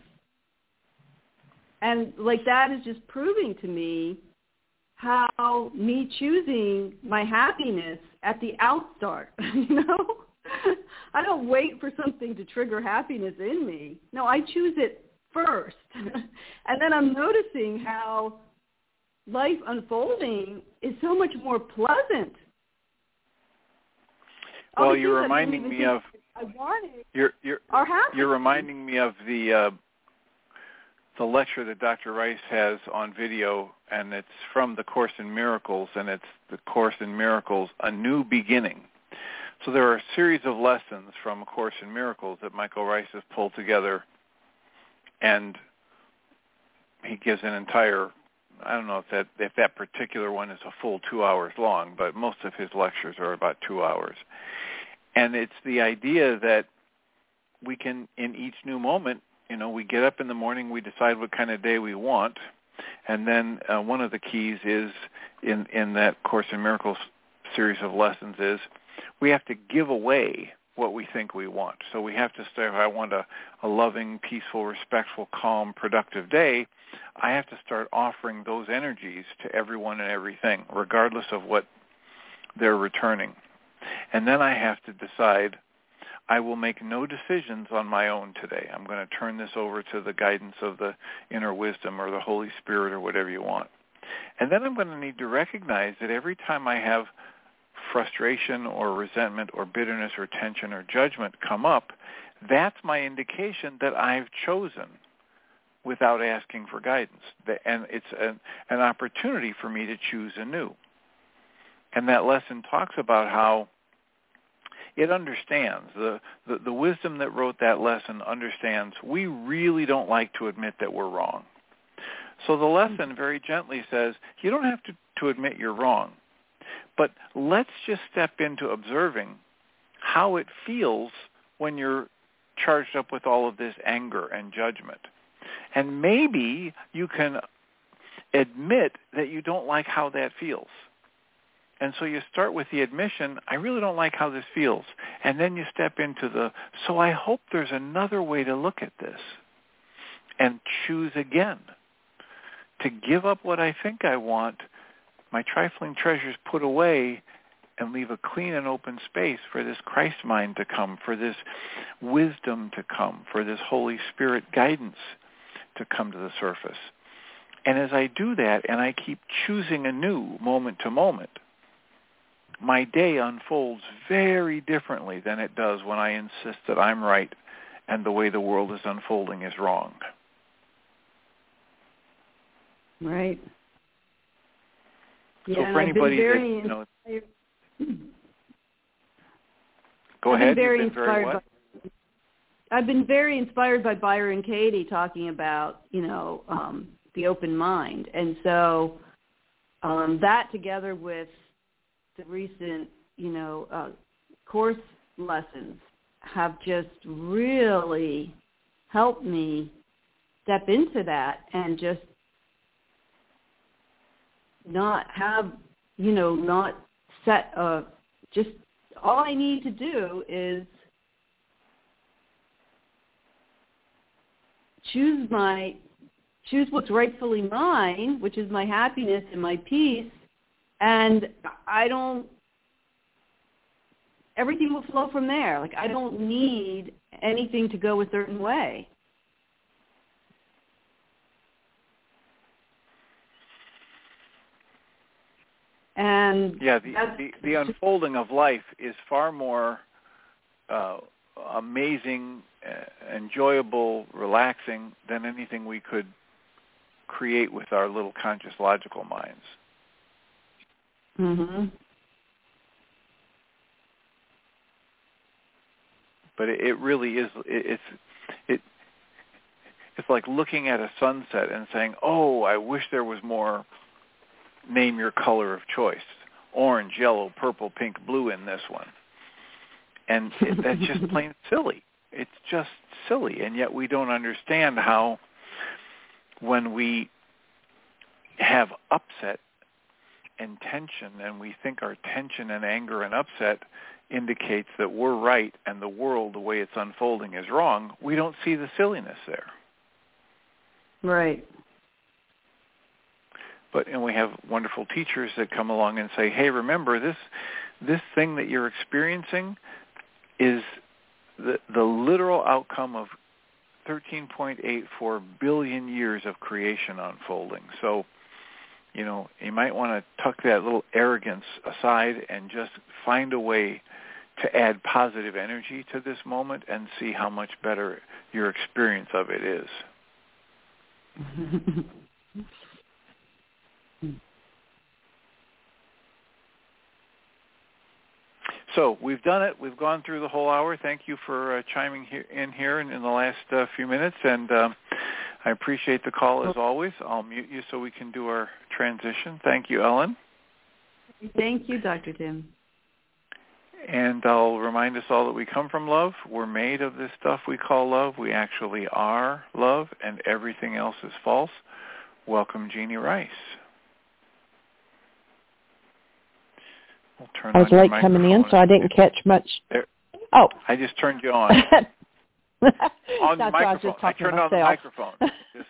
And like that is just proving to me how me choosing my happiness at the outstart, you know? I don't wait for something to trigger happiness in me. No, I choose it first. And then I'm noticing how life unfolding is so much more pleasant. Well, you're reminding me of I wanted you're you're are happy. You're reminding me of the uh, the lecture that Doctor Rice has on video, and it's from the Course in Miracles, and it's the Course in Miracles, A New Beginning. So there are a series of lessons from A Course in Miracles that Michael Rice has pulled together, and he gives an entire, I don't know if that if that particular one is a full two hours long, but most of his lectures are about two hours. And it's the idea that we can, in each new moment, you know, we get up in the morning, we decide what kind of day we want, and then uh, one of the keys is, in, in that Course in Miracles series of lessons, is we have to give away what we think we want. So we have to say, if I want a, a loving, peaceful, respectful, calm, productive day, I have to start offering those energies to everyone and everything, regardless of what they're returning. And then I have to decide, I will make no decisions on my own today. I'm going to turn this over to the guidance of the inner wisdom or the Holy Spirit or whatever you want. And then I'm going to need to recognize that every time I have frustration or resentment or bitterness or tension or judgment come up, that's my indication that I've chosen without asking for guidance. And it's an, an opportunity for me to choose anew. And that lesson talks about how it understands, the, the, the wisdom that wrote that lesson understands we really don't like to admit that we're wrong. So the lesson very gently says, you don't have to, to admit you're wrong, but let's just step into observing how it feels when you're charged up with all of this anger and judgment. And maybe you can admit that you don't like how that feels. And so you start with the admission, I really don't like how this feels. And then you step into the, so I hope there's another way to look at this. And choose again to give up what I think I want my trifling treasures put away and leave a clean and open space for this Christ mind to come, for this wisdom to come, for this Holy Spirit guidance to come to the surface. And as I do that, and I keep choosing anew moment to moment, my day unfolds very differently than it does when I insist that I'm right and the way the world is unfolding is wrong. Right. So Yeah, for anybody that, very you know, inspired. go I've ahead. Been very You've been inspired very what? By, I've been very inspired by Byron Katie talking about, you know, um, the open mind. And so um, that together with the recent, you know, uh, course lessons have just really helped me step into that and just not have, you know, not set a, just all I need to do is choose my, choose what's rightfully mine, which is my happiness and my peace, and I don't, everything will flow from there. Like, I don't need anything to go a certain way. And yeah, the, the, the unfolding of life is far more uh, amazing, uh, enjoyable, relaxing than anything we could create with our little conscious logical minds. Mm-hmm. But it, it really is. It, it's it. It's like looking at a sunset and saying, "Oh, I wish there was more." Name your color of choice: orange, yellow, purple, pink, blue in this one. And it, that's just plain silly. It's just silly, and yet we don't understand how when we have upset and tension, and we think our tension and anger and upset indicates that we're right and the world, the way it's unfolding, is wrong, we don't see the silliness there. Right. But and we have wonderful teachers that come along and say, hey, remember, this this thing that you're experiencing is the, the literal outcome of thirteen point eight four billion years of creation unfolding. So, you know, you might want to tuck that little arrogance aside and just find a way to add positive energy to this moment and see how much better your experience of it is. So we've done it. We've gone through the whole hour. Thank you for uh, chiming here, in here in, in the last uh, few minutes, and um, I appreciate the call as always. I'll mute you so we can do our transition. Thank you, Ellen. Thank you, Doctor Tim. And I'll remind us all that we come from love. We're made of this stuff we call love. We actually are love, and everything else is false. Welcome, Jeannie Rice. We'll turn I was on late coming in, so I didn't catch much. There. Oh. I just turned you on. on the microphone. I, I turned on the microphone. Just...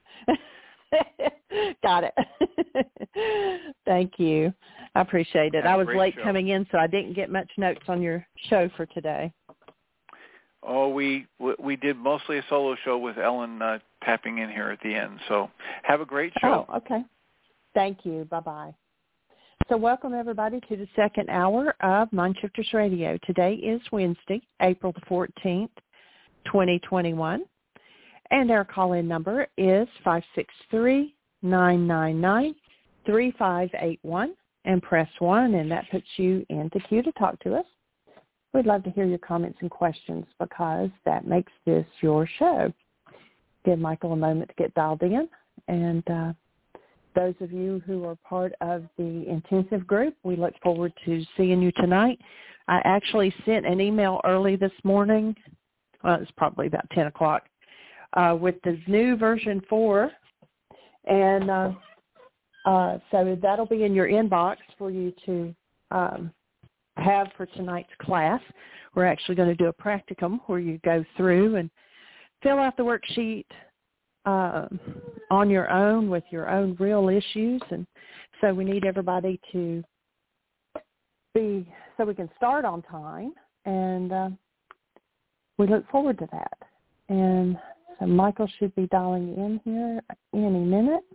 Got it. Thank you. I appreciate it. I was late show. coming in, so I didn't get much notes on your show for today. Oh, we we did mostly a solo show with Ellen uh, tapping in here at the end. So have a great show. Oh, okay. Thank you. Bye-bye. So welcome, everybody, to the second hour of Mindshifters Radio. Today is Wednesday, April the fourteenth, twenty twenty-one. And our call-in number is five six three, nine nine nine, three five eight one. And press one, and that puts you in the queue to talk to us. We'd love to hear your comments and questions because that makes this your show. Give Michael a moment to get dialed in. And uh, those of you who are part of the intensive group, we look forward to seeing you tonight. I actually sent an email early this morning. Well, it's probably about ten o'clock, uh, with the new version four. And uh, uh, so that'll be in your inbox for you to um, have for tonight's class. We're actually going to do a practicum where you go through and fill out the worksheet uh, on your own with your own real issues and So we need everybody to be, so we can start on time, and uh, we look forward to that. And so Michael should be dialing in here any minute.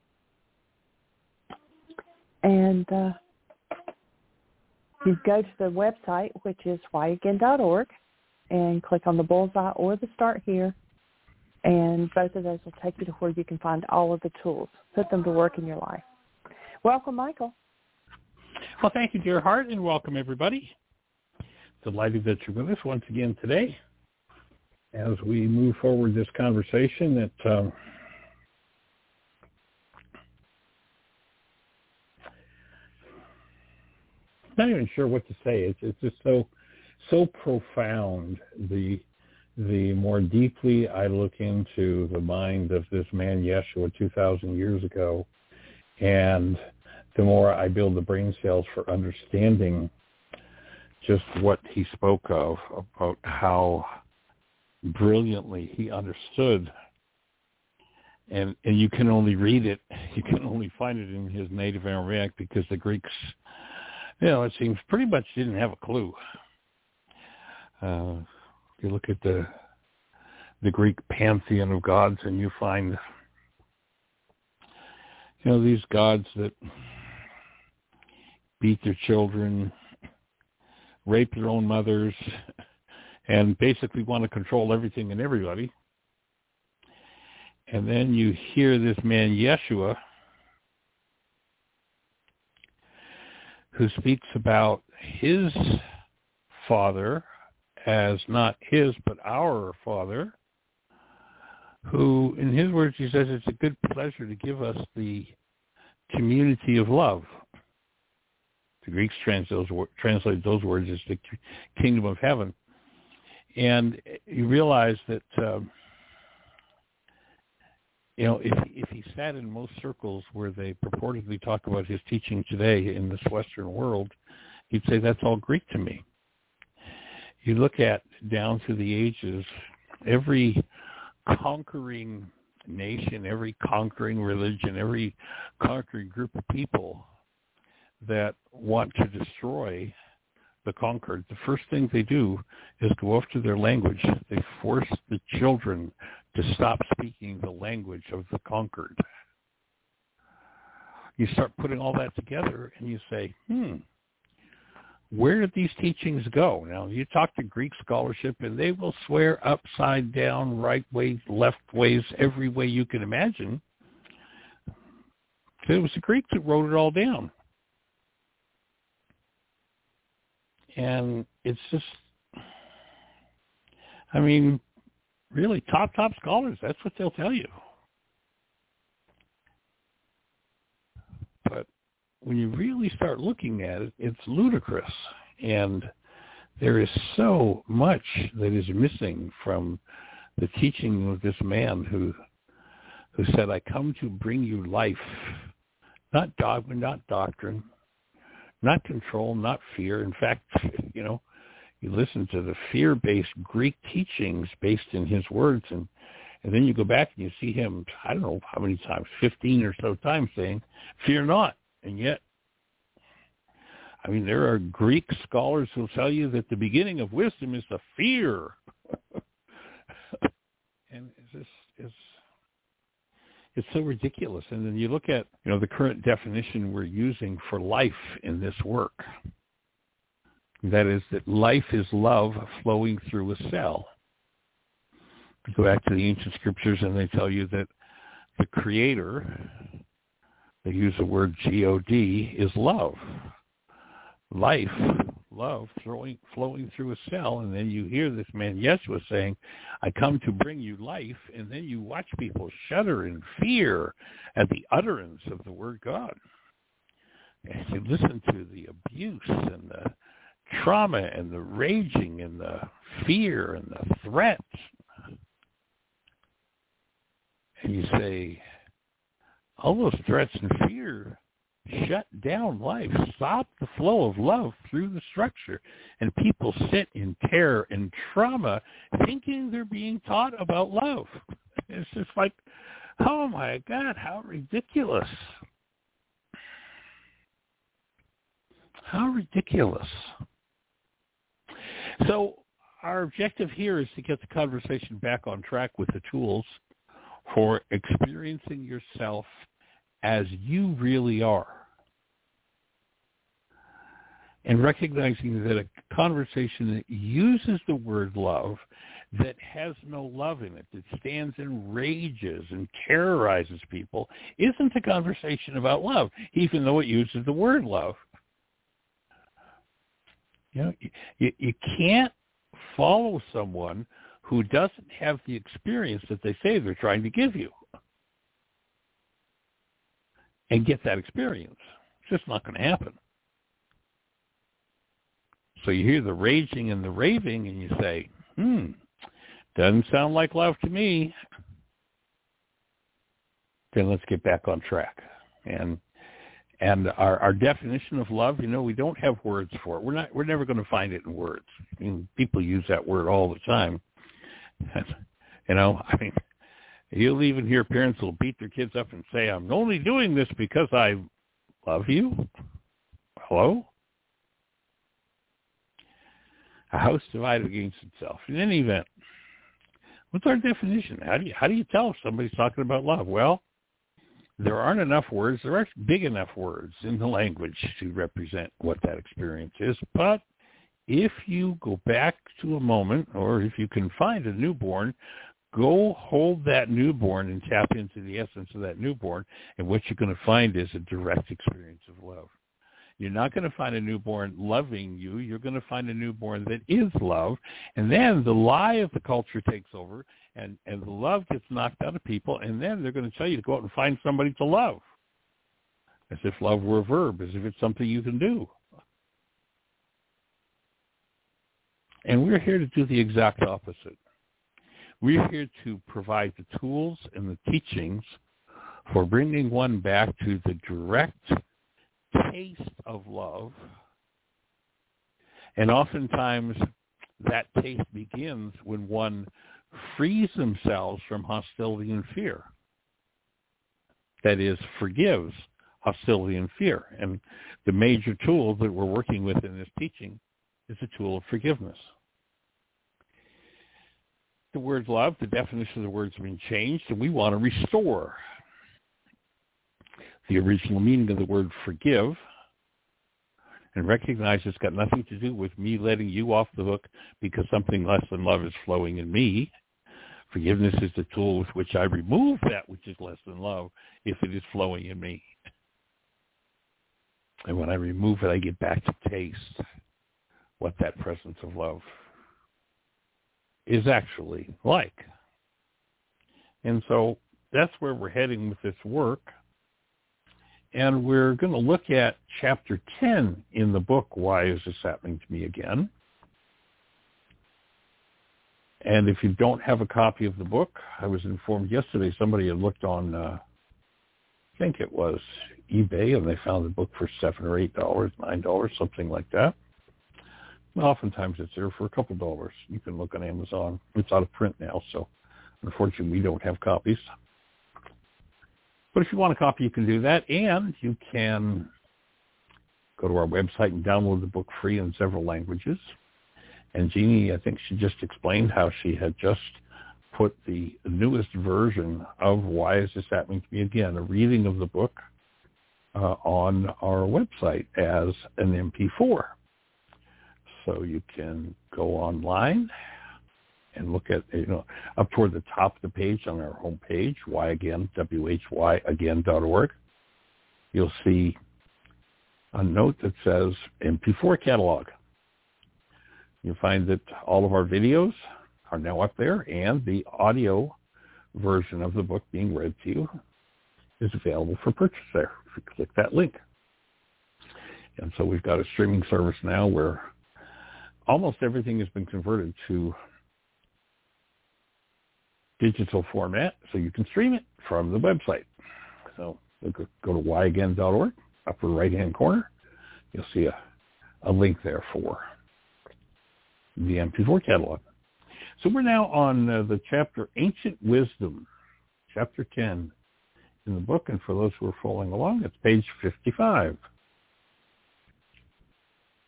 And uh, you go to the website, which is why again dot org, and click on the bullseye or the start here, and both of those will take you to where you can find all of the tools. Put them to work in your life. Welcome, Michael. Well, thank you, dear heart, and welcome, everybody. Delighted that you're with us once again today as we move forward this conversation that um, I'm not even sure what to say. It's, it's just so so profound. The the more deeply I look into the mind of this man Yeshua two thousand years ago, and the more I build the brain cells for understanding just what he spoke of, about how brilliantly he understood. And and you can only read it, you can only find it in his native Aramaic, because the Greeks, you know, it seems pretty much didn't have a clue. Uh, if you look at the the Greek pantheon of gods, and you find, you know, these gods that beat their children, rape their own mothers, and basically want to control everything and everybody. And then you hear this man Yeshua, who speaks about his Father as not his but our Father, who, in his words, he says it's a good pleasure to give us the community of love. The Greeks translate those, translate those words as the kingdom of heaven. And you realize that, um, you know, if, if he sat in most circles where they purportedly talk about his teaching today in this Western world, he'd say that's all Greek to me. You look at down through the ages, every conquering nation, every conquering religion, every conquering group of people that want to destroy the conquered, the first thing they do is go after their language. They force the children to stop speaking the language of the conquered. You start putting all that together and you say, hmm, where did these teachings go? Now, you talk to Greek scholarship and they will swear upside down, right ways, left ways, every way you can imagine. It was the Greeks that wrote it all down. And it's just, I mean, really top, top scholars, that's what they'll tell you. But when you really start looking at it, it's ludicrous. And there is so much that is missing from the teaching of this man who who said, I come to bring you life, not dogma, not doctrine, not control, not fear. In fact, you know, you listen to the fear-based Greek teachings based in his words, and, and then you go back and you see him, I don't know how many times, fifteen or so times saying, fear not. And yet, I mean, there are Greek scholars who will tell you that the beginning of wisdom is the fear. And it's just, it's, it's so ridiculous. And then you look at, you know, the current definition we're using for life in this work. That is that life is love flowing through a cell. You go back to the ancient scriptures and they tell you that the Creator, they use the word G O D, is love. Life, love, flowing, flowing through a cell. And then you hear this man Yeshua saying, I come to bring you life. And then you watch people shudder in fear at the utterance of the word God. And you listen to the abuse and the trauma and the raging and the fear and the threats. And you say, all those threats and fear shut down life, stop the flow of love through the structure. And people sit in terror and trauma thinking they're being taught about love. It's just like, oh my God, how ridiculous. ridiculous. So our objective here is to get the conversation back on track with the tools for experiencing yourself as you really are. And recognizing that a conversation that uses the word love, that has no love in it, that stands and rages and terrorizes people, isn't a conversation about love, even though it uses the word love. You know, you, you can't follow someone who doesn't have the experience that they say they're trying to give you and get that experience. It's just not going to happen. So you hear the raging and the raving and you say, hmm, doesn't sound like love to me. Then let's get back on track. And and our, our definition of love, you know, we don't have words for it. We're not we're never going to find it in words. I mean, people use that word all the time. You know, I mean, you'll even hear parents will beat their kids up and say, I'm only doing this because I love you. Hello? A house divided against itself. In any event, what's our definition? How do you how do you tell if somebody's talking about love? Well, there aren't enough words. There aren't big enough words in the language to represent what that experience is. But if you go back to a moment, or if you can find a newborn, go hold that newborn and tap into the essence of that newborn, and what you're going to find is a direct experience of love. You're not going to find a newborn loving you. You're going to find a newborn that is love. And then the lie of the culture takes over, and, and the love gets knocked out of people, and then they're going to tell you to go out and find somebody to love, as if love were a verb, as if it's something you can do. And we're here to do the exact opposite. We're here to provide the tools and the teachings for bringing one back to the direct taste of love. And oftentimes that taste begins when one frees themselves from hostility and fear. That is, forgives hostility and fear. And the major tool that we're working with in this teaching is the tool of forgiveness. The word love, the definition of the word's been changed, and we want to restore the original meaning of the word forgive, and recognize it's got nothing to do with me letting you off the hook because something less than love is flowing in me. Forgiveness is the tool with which I remove that which is less than love if it is flowing in me. And when I remove it, I get back to taste what that presence of love is actually like. And so that's where we're heading with this work. And we're going to look at chapter ten in the book, Why Is This Happening to Me Again? And if you don't have a copy of the book, I was informed yesterday somebody had looked on, uh, I think it was eBay, and they found the book for seven or eight dollars, nine dollars, something like that. Well, oftentimes it's there for a couple dollars. You can look on Amazon. It's out of print now, so unfortunately we don't have copies. But if you want a copy, you can do that, and you can go to our website and download the book free in several languages. And Jeannie, I think she just explained how she had just put the newest version of Why Is This Happening to Me Again, a reading of the book, uh, on our website as an M P four. So you can go online and look at, you know, up toward the top of the page on our homepage, Why Again, W H Y again dot org. You'll see a note that says M P four catalog. You'll find that all of our videos are now up there, and the audio version of the book being read to you is available for purchase there if you click that link. And so we've got a streaming service now where almost everything has been converted to digital format, so you can stream it from the website. So go to why again dot org, upper right-hand corner. You'll see a, a link there for the M P four catalog. So we're now on uh, the chapter Ancient Wisdom, chapter ten in the book, and for those who are following along, it's page fifty-five.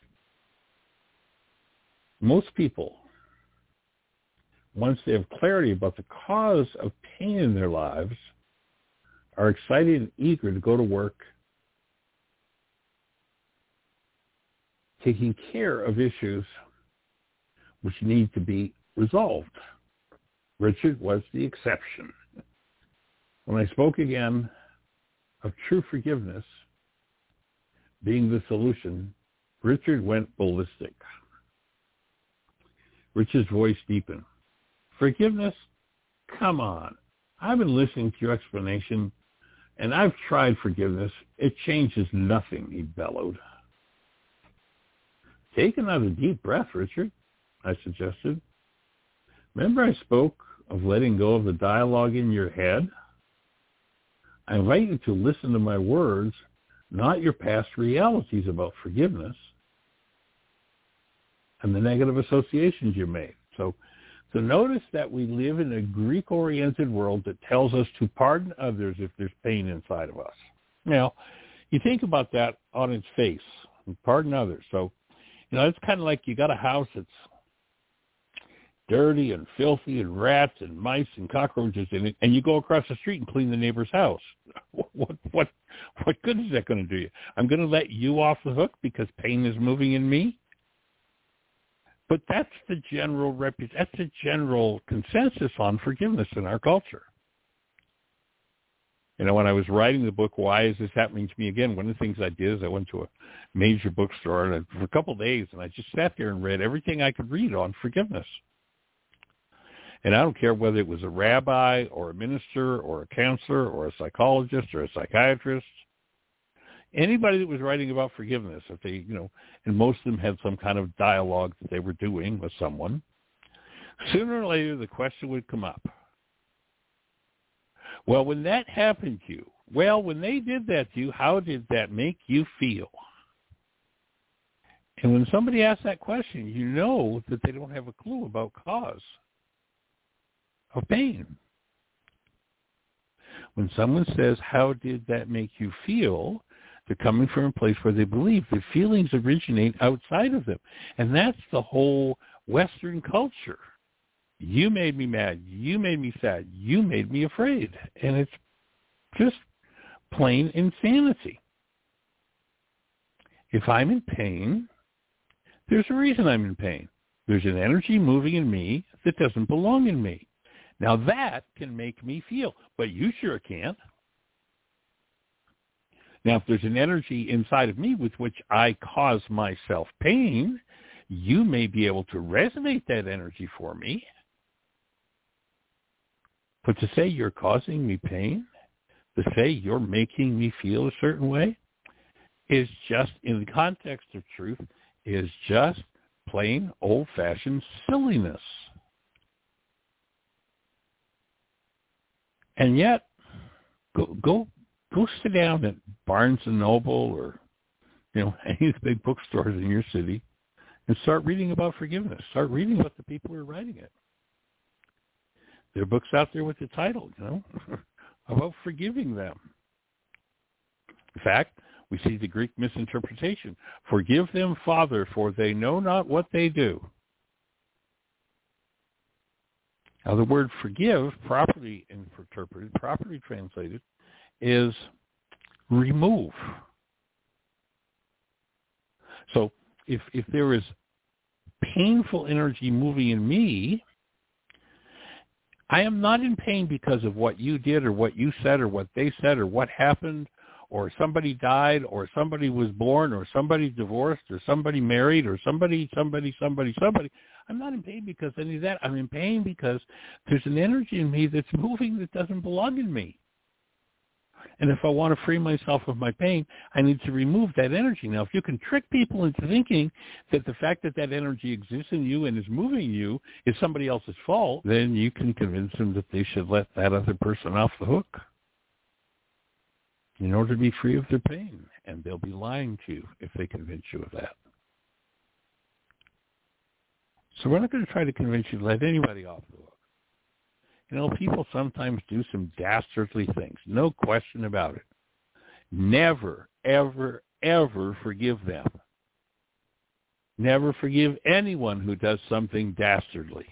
Most people, once they have clarity about the cause of pain in their lives, are excited and eager to go to work taking care of issues which need to be resolved. Richard was the exception. When I spoke again of true forgiveness being the solution, Richard went ballistic. Richard's voice deepened. Forgiveness? Come on. I've been listening to your explanation, and I've tried forgiveness. It changes nothing, he bellowed. Take another deep breath, Richard, I suggested. Remember I spoke of letting go of the dialogue in your head? I invite you to listen to my words, not your past realities about forgiveness and the negative associations you made. So, so notice that we live in a Greek-oriented world that tells us to pardon others if there's pain inside of us. Now, you think about that on its face, pardon others. So, you know, it's kind of like you got a house that's dirty and filthy and rats and mice and cockroaches in it, and you go across the street and clean the neighbor's house. What what what good is that going to do you? I'm going to let you off the hook because pain is moving in me? But that's the general repu- that's the general consensus on forgiveness in our culture. You know, when I was writing the book, Why Is This Happening to Me Again, one of the things I did is I went to a major bookstore and I, for a couple of days, and I just sat there and read everything I could read on forgiveness. And I don't care whether it was a rabbi or a minister or a counselor or a psychologist or a psychiatrist, anybody that was writing about forgiveness, if they, you know, and most of them had some kind of dialogue that they were doing with someone, sooner or later the question would come up. Well, when that happened to you, well, when they did that to you, how did that make you feel? And when somebody asks that question, you know that they don't have a clue about cause of pain. When someone says, how did that make you feel, they're coming from a place where they believe the feelings originate outside of them. And that's the whole Western culture. You made me mad. You made me sad. You made me afraid. And it's just plain insanity. If I'm in pain, there's a reason I'm in pain. There's an energy moving in me that doesn't belong in me. Now that can make me feel, but you sure can't. Now if there's an energy inside of me with which I cause myself pain, you may be able to resonate that energy for me. But to say you're causing me pain, to say you're making me feel a certain way, is just, in the context of truth, is just plain old-fashioned silliness. And yet, go go go sit down at Barnes and Noble or, you know, any of the big bookstores in your city and start reading about forgiveness. Start reading about the people who are writing it. There are books out there with the title, you know, about forgiving them. In fact, we see the Greek misinterpretation. Forgive them, Father, for they know not what they do. Now, the word forgive, properly interpreted, properly translated, is remove. So if if there is painful energy moving in me, I am not in pain because of what you did or what you said or what they said or what happened or somebody died or somebody was born or somebody divorced or somebody married or somebody, somebody, somebody, somebody. I'm not in pain because of any of that. I'm in pain because there's an energy in me that's moving that doesn't belong in me. And if I want to free myself of my pain, I need to remove that energy. Now, if you can trick people into thinking that the fact that that energy exists in you and is moving you is somebody else's fault, then you can convince them that they should let that other person off the hook in order to be free of their pain. And they'll be lying to you if they convince you of that. So we're not going to try to convince you to let anybody off the hook. You know, people sometimes do some dastardly things, no question about it. Never, ever, ever forgive them. never forgive anyone who does something dastardly.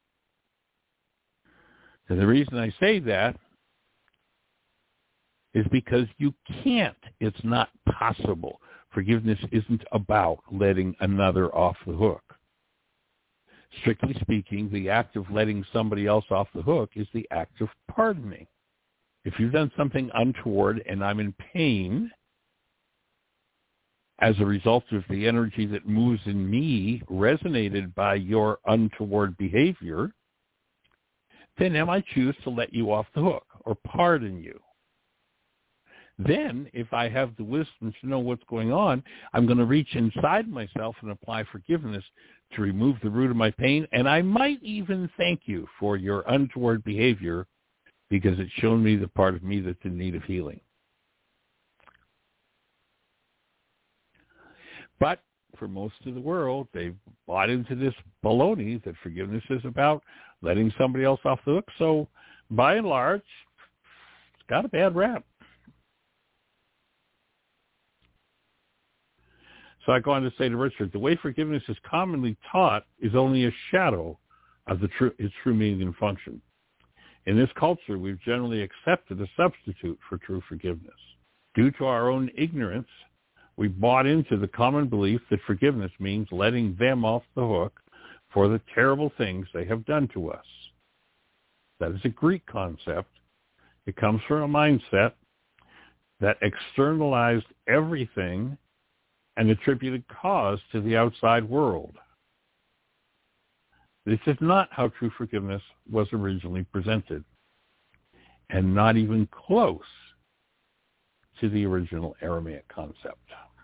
And the reason I say that is because you can't. It's not possible. Forgiveness isn't about letting another off the hook. Strictly speaking, the act of letting somebody else off the hook is the act of pardoning. If you've done something untoward and I'm in pain as a result of the energy that moves in me resonated by your untoward behavior, then am I choose to let you off the hook or pardon you. Then, if I have the wisdom to know what's going on, I'm going to reach inside myself and apply forgiveness to remove the root of my pain, and I might even thank you for your untoward behavior because it's shown me the part of me that's in need of healing. But for most of the world, they've bought into this baloney that forgiveness is about letting somebody else off the hook, so by and large, it's got a bad rap. So I go on to say to Richard, the way forgiveness is commonly taught is only a shadow of the true, its true meaning and function. In this culture, we've generally accepted a substitute for true forgiveness. Due to our own ignorance, we bought into the common belief that forgiveness means letting them off the hook for the terrible things they have done to us. That is a Greek concept. It comes from a mindset that externalized everything and attributed cause to the outside world. This is not how true forgiveness was originally presented, and not even close to the original Aramaic concept.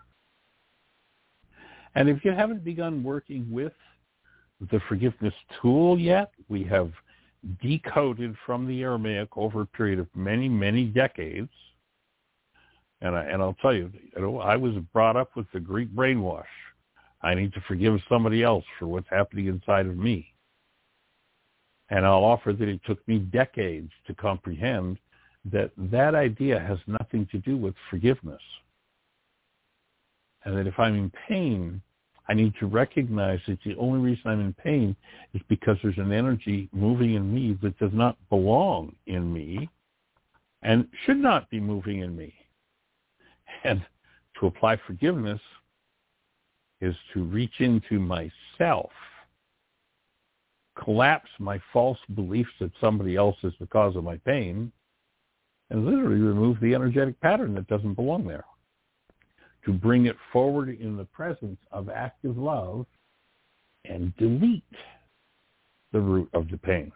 And if you haven't begun working with the forgiveness tool yet, we have decoded from the Aramaic over a period of many, many decades. And, I, and I'll tell you, you know, I was brought up with the Greek brainwash. I need to forgive somebody else for what's happening inside of me. And I'll offer that it took me decades to comprehend that that idea has nothing to do with forgiveness. And that if I'm in pain, I need to recognize that the only reason I'm in pain is because there's an energy moving in me that does not belong in me and should not be moving in me. And to apply forgiveness is to reach into myself, collapse my false beliefs that somebody else is the cause of my pain, and literally remove the energetic pattern that doesn't belong there, to bring it forward in the presence of active love and delete the root of the pain.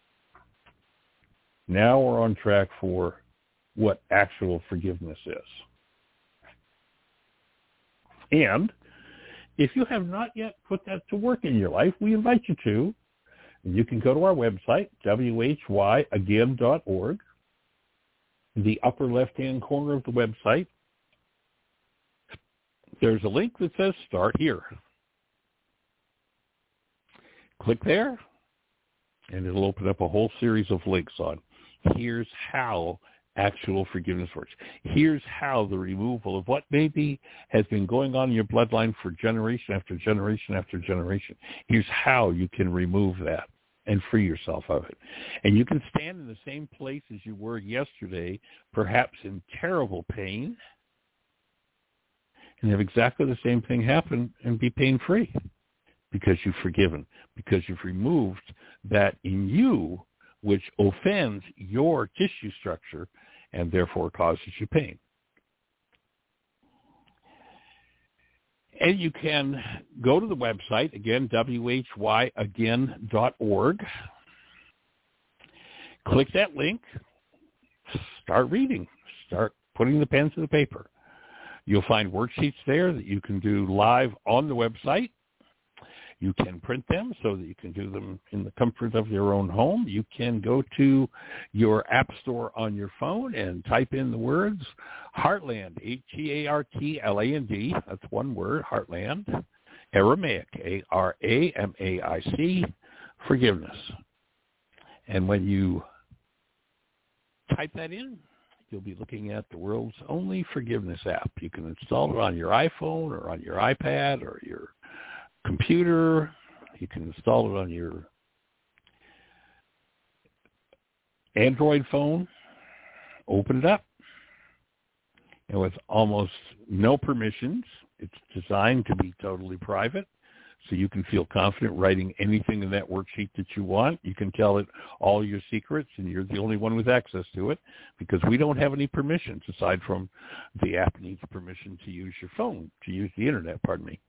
Now we're on track for what actual forgiveness is. And if you have not yet put that to work in your life, we invite you to. You can go to our website, w h y again dot org. In the upper left-hand corner of the website, there's a link that says Start Here. Click there, and it'll open up a whole series of links on here's how actual forgiveness works. Here's how the removal of what maybe has been going on in your bloodline for generation after generation after generation. Here's how you can remove that and free yourself of it. And you can stand in the same place as you were yesterday, perhaps in terrible pain, and have exactly the same thing happen and be pain-free because you've forgiven, because you've removed that in you which offends your tissue structure and therefore causes you pain. And you can go to the website, again, w h y again dot org. Click that link. Start reading. Start putting the pen to the paper. You'll find worksheets there that you can do live on the website. You can print them so that you can do them in the comfort of your own home. You can go to your app store on your phone and type in the words Heartland, H E A R T L A N D, that's one word, Heartland, Aramaic, A R A M A I C, forgiveness. And when you type that in, you'll be looking at the world's only forgiveness app. You can install it on your iPhone or on your iPad or your computer. You can install it on your Android phone, open it up, and with almost no permissions, it's designed to be totally private, so you can feel confident writing anything in that worksheet that you want. You can tell it all your secrets, and you're the only one with access to it, because we don't have any permissions aside from the app needs permission to use your phone, to use the internet, pardon me.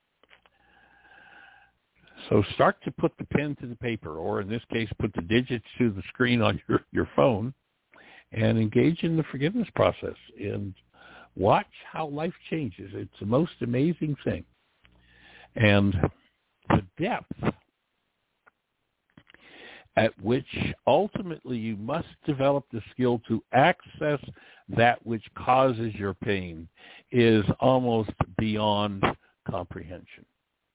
So start to put the pen to the paper, or in this case, put the digits to the screen on your, your phone, and engage in the forgiveness process and watch how life changes. It's the most amazing thing. And the depth at which ultimately you must develop the skill to access that which causes your pain is almost beyond comprehension.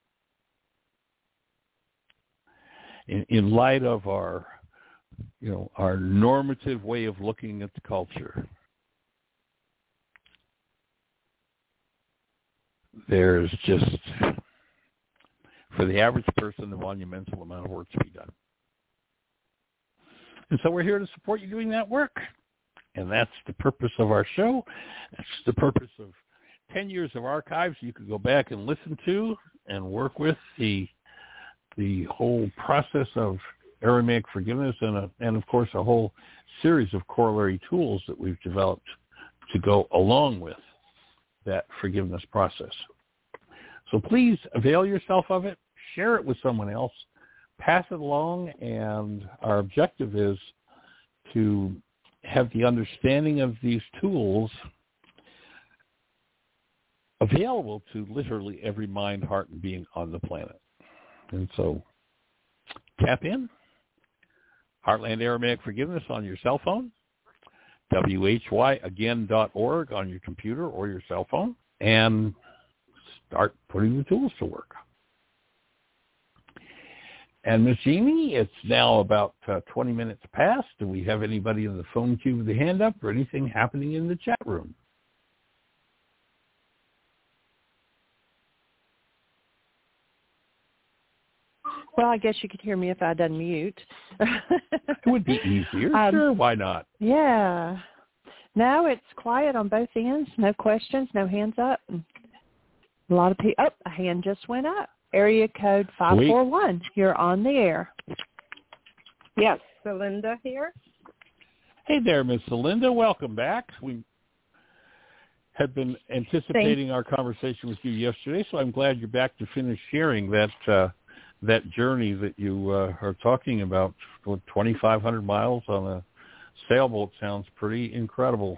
In, in light of our, you know, our normative way of looking at the culture, there's just, for the average person, a monumental amount of work to be done. And so we're here to support you doing that work. And that's the purpose of our show. That's the purpose of ten years of archives you could go back and listen to and work with the the whole process of Aramaic forgiveness and, a, and of course, a whole series of corollary tools that we've developed to go along with that forgiveness process. So please avail yourself of it, share it with someone else, pass it along, and our objective is to have the understanding of these tools available to literally every mind, heart, and being on the planet. And so tap in, Heartland Aramaic Forgiveness on your cell phone, W H Y again dot org on your computer or your cell phone, and start putting the tools to work. And Miss Jeannie, it's now about uh, twenty minutes past. Do we have anybody in the phone queue with a hand up or anything happening in the chat room? Well, I guess you could hear me if I'd unmute. It would be easier. Um, sure, why not? Yeah. No, it's quiet on both ends. No questions, no hands up. A lot of people. Oh, a hand just went up. Area code five four one. You're on the air. Yes, Celinda here. Hey there, Miss Celinda. Welcome back. We had been anticipating Thanks. our conversation with you yesterday, so I'm glad you're back to finish sharing that uh, that journey that you uh, are talking about. twenty-five hundred miles on a sailboat sounds pretty incredible.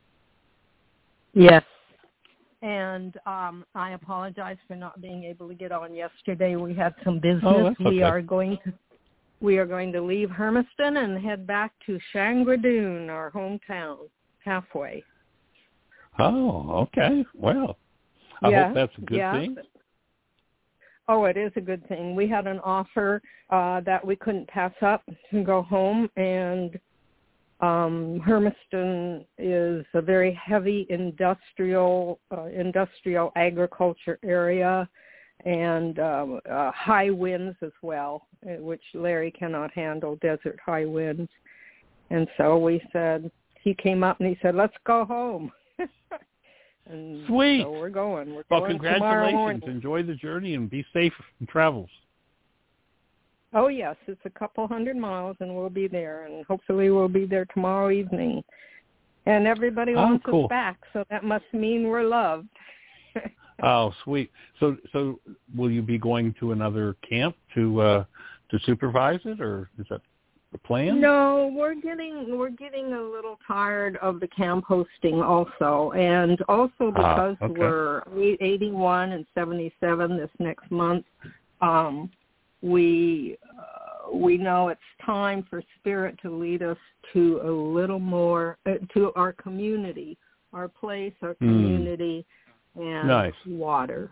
Yes. And um, I apologize for not being able to get on yesterday. We had some business. Oh, that's okay. We are going to we are going to leave Hermiston and head back to Shangri-Doon, our hometown, halfway. Oh, okay. Well, I yeah, hope that's a good yeah. thing. Oh, it is a good thing. We had an offer uh, that we couldn't pass up to go home, and um, Hermiston is a very heavy industrial, uh, industrial agriculture area, and uh, uh, high winds as well, which Larry cannot handle, desert high winds. And so we said, he came up and he said, let's go home. And Sweet. So we're going. We're well, going tomorrow morning. Congratulations. Enjoy the journey and be safe in travels. Oh, yes. It's a couple hundred miles, and we'll be there. And hopefully we'll be there tomorrow evening. And everybody oh, wants cool. us back, so that must mean we're loved. Oh, sweet. So so will you be going to another camp to uh, to supervise it, or is that the plan? No, we're getting we're getting a little tired of the camp hosting also, and also because ah, okay. we're eighty-one and seventy-seven this next month, um, we uh, we know it's time for Spirit to lead us to a little more uh, to our community, our place, our community, mm. and nice. water.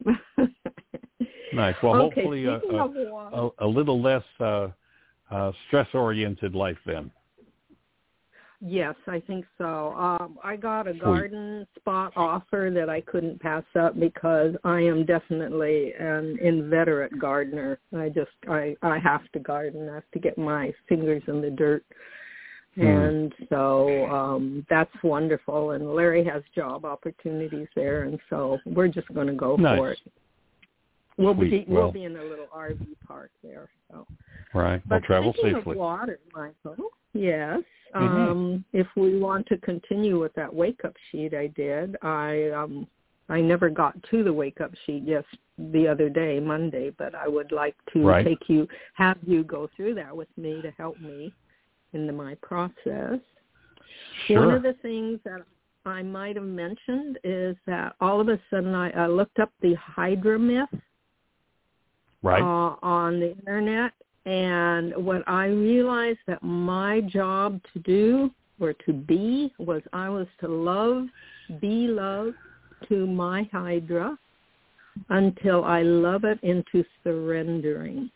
Nice. Well, okay, hopefully a, a, a, a little less. Uh, Uh, stress-oriented life then. Yes, I think so. Um, I got a garden spot offer that I couldn't pass up because I am definitely an inveterate gardener. I just, I, I have to garden. I have to get my fingers in the dirt. Mm. And so um, that's wonderful. And Larry has job opportunities there, and so we're just going to go nice. for it. We'll be, well, we'll be in a little R V park there. So. Right. But well, travel speaking safely. of water, Michael, yes. Mm-hmm. Um, if we want to continue with that wake-up sheet I did, I um, I never got to the wake-up sheet just the other day, Monday, but I would like to right. take you, have you go through that with me to help me in the, my process. Sure. One of the things that I might have mentioned is that all of a sudden I, I looked up the Hydra myth right. uh, on the internet. And what I realized that my job to do or to be was I was to love, be loved to my Hydra until I love it into surrendering.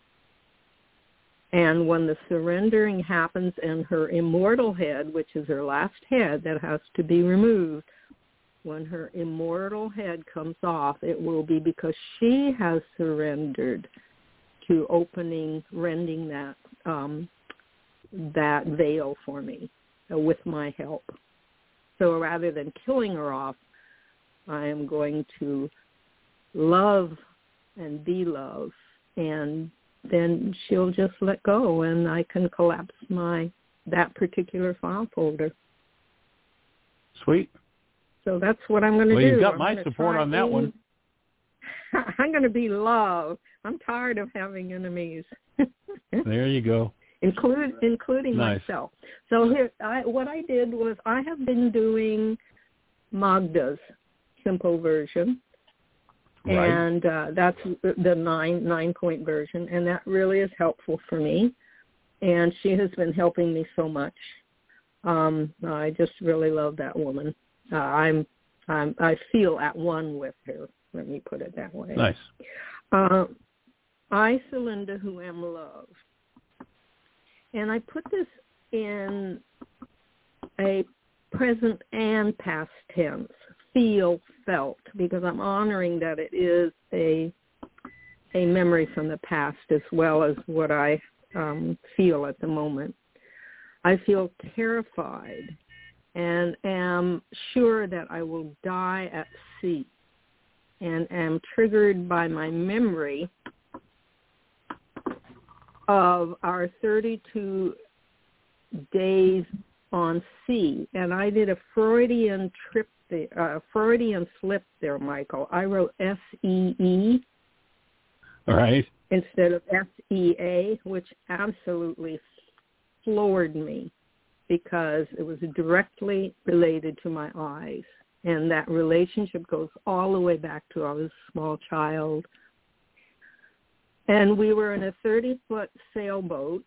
And when the surrendering happens and her immortal head, which is her last head that has to be removed, when her immortal head comes off, it will be because she has surrendered to opening, rending that um, that veil for me uh, with my help. So rather than killing her off, I am going to love and be love, and then she'll just let go, and I can collapse my that particular file folder. Sweet. So that's what I'm going to well, do. Well, you've got I'm my support on that being, one. I'm going to be love. I'm tired of having enemies. There you go. Include, including nice. myself. So here, I, what I did was I have been doing Magda's simple version, right. and uh, that's the nine nine point version, and that really is helpful for me. And she has been helping me so much. Um, I just really love that woman. Uh, I'm, I'm, I feel at one with her. Let me put it that way. Nice. Uh, I, Celinda, who am love. And I put this in a present and past tense, feel, felt, because I'm honoring that it is a a memory from the past as well as what I um, feel at the moment. I feel terrified and am sure that I will die at sea, and am triggered by my memory of our thirty-two days on sea. And I did a Freudian trip there, uh, Freudian slip there, Michael. I wrote S E E All right. instead of S E A, which absolutely floored me because it was directly related to my eyes. And that relationship goes all the way back to I was a small child. And we were in a thirty-foot sailboat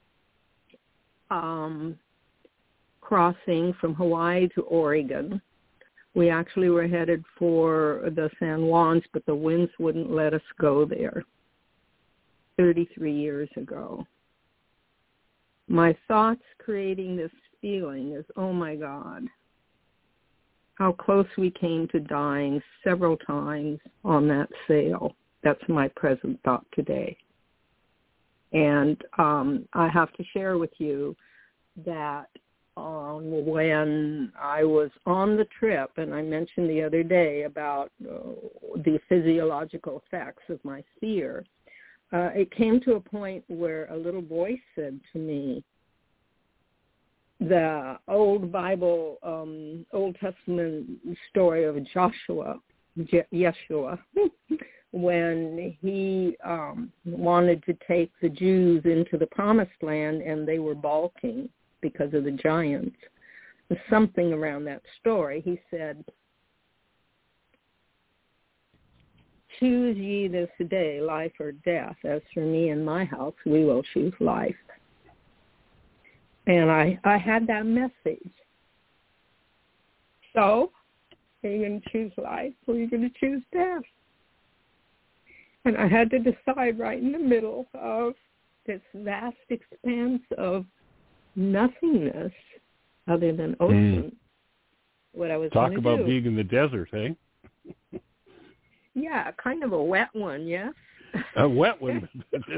um, crossing from Hawaii to Oregon. We actually were headed for the San Juans, but the winds wouldn't let us go there thirty-three years ago. My thoughts creating this feeling is, oh, my God, how close we came to dying several times on that sail. That's my present thought today. And um, I have to share with you that um, when I was on the trip, and I mentioned the other day about uh, the physiological effects of my fear, uh, it came to a point where a little voice said to me, the old Bible, um, Old Testament story of Joshua, Je- Yeshua, when he um, wanted to take the Jews into the promised land and they were balking because of the giants. Something around that story. He said, choose ye this day life or death. As for me and my house, we will choose life. And I, I had that message. So, are you going to choose life or are you going to choose death? And I had to decide right in the middle of this vast expanse of nothingness other than ocean. Mm. What I was Talk about do. being in the desert, eh? Yeah, kind of a wet one, yes. A wet one.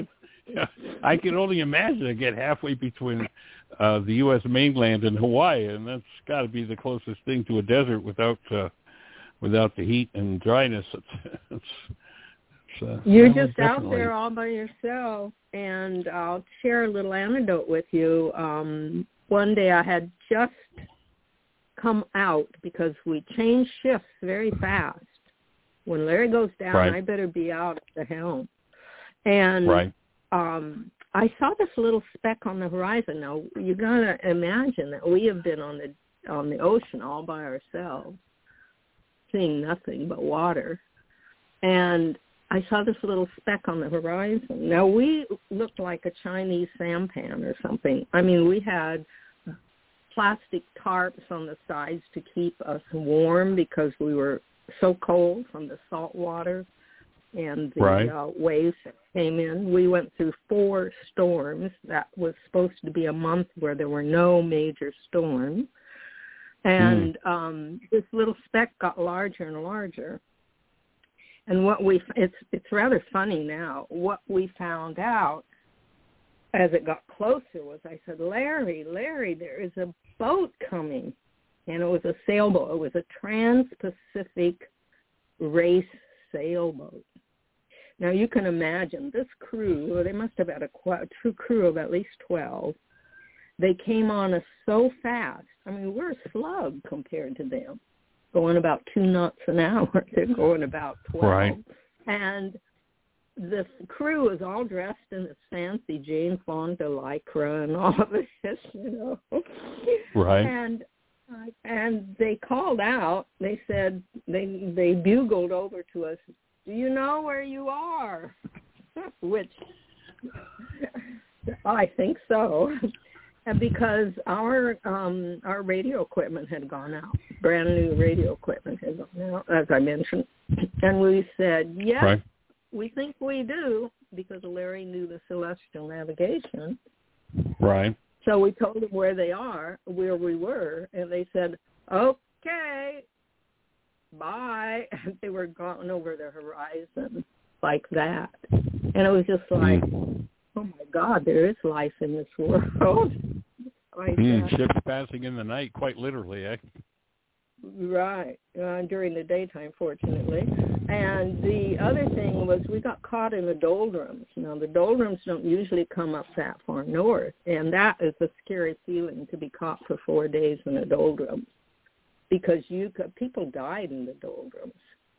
I can only imagine I get halfway between uh, the U S mainland and Hawaii, and that's got to be the closest thing to a desert without uh, without the heat and dryness. It's, it's, it's, uh, You're just definitely out there all by yourself, and I'll share a little anecdote with you. Um, one day I had just come out because we change shifts very fast. When Larry goes down, right. I better be out at the helm. And right. um, I saw this little speck on the horizon. Now, you got to imagine that we have been on the on the ocean all by ourselves, seeing nothing but water. And I saw this little speck on the horizon. Now, we looked like a Chinese sampan or something. I mean, we had plastic tarps on the sides to keep us warm because we were so cold from the salt water and the right. uh, waves that came in. We went through four storms. That was supposed to be a month where there were no major storms. And mm. um, this little speck got larger and larger. And what we, it's it's rather funny now, what we found out as it got closer was I said, Larry, Larry, there is a boat coming. And it was a sailboat. It was a trans-Pacific race sailboat. Now, you can imagine this crew, they must have had a true crew of at least twelve. They came on us so fast. I mean, we're a slug compared to them, going about two knots an hour. They're going about twelve. Right. And the crew is all dressed in this fancy Jane Fonda lycra and all of this, you know. Right. And uh, and they called out. They said, they they bugled over to us, do you know where you are? Which I think so. And because our um, our radio equipment had gone out, brand new radio equipment had gone out, as I mentioned. And we said, yes, right. we think we do, because Larry knew the celestial navigation. Right. So we told them where they are, where we were, and they said, okay, bye. And they were gone over the horizon like that. And it was just like, mm. oh, my God, there is life in this world. like mm, ships passing in the night, quite literally, eh? Right, uh, during the daytime, fortunately. And the other thing was we got caught in the doldrums. Now, the doldrums don't usually come up that far north, and that is a scary feeling, to be caught for four days in the doldrums, because you could, people died in the doldrums.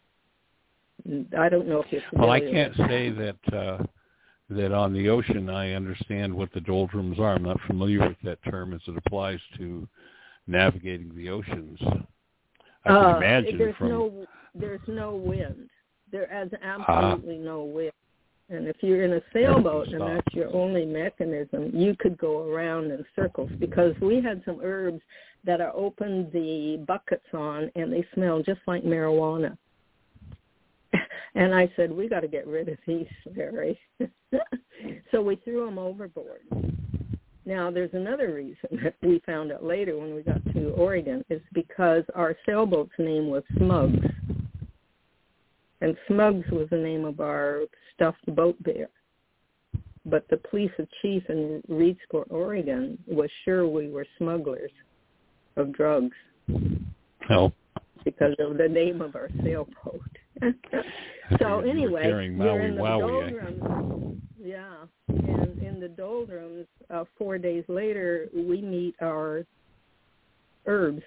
I don't know if you're familiar. Well, I can't say that uh, that on the ocean I understand what the doldrums are. I'm not familiar with that term as it applies to navigating the oceans. I can uh, imagine there's from... no there's no wind. There is absolutely uh, no wind. And if you're in a sailboat and that's your only mechanism, you could go around in circles, because we had some herbs that I opened the buckets on and they smell just like marijuana. And I said, we got to get rid of these, Larry. So we threw them overboard. Now, there's another reason that we found out later when we got to Oregon, is because our sailboat's name was Smugs. And Smugs was the name of our stuffed boat bear. But the police chief in Reedsport, Oregon, was sure we were smugglers of drugs. Oh. Because of the name of our sailboat. So anyway, you're in the doldrums. Yeah, and in the doldrums, uh, four days later, we meet our herbs.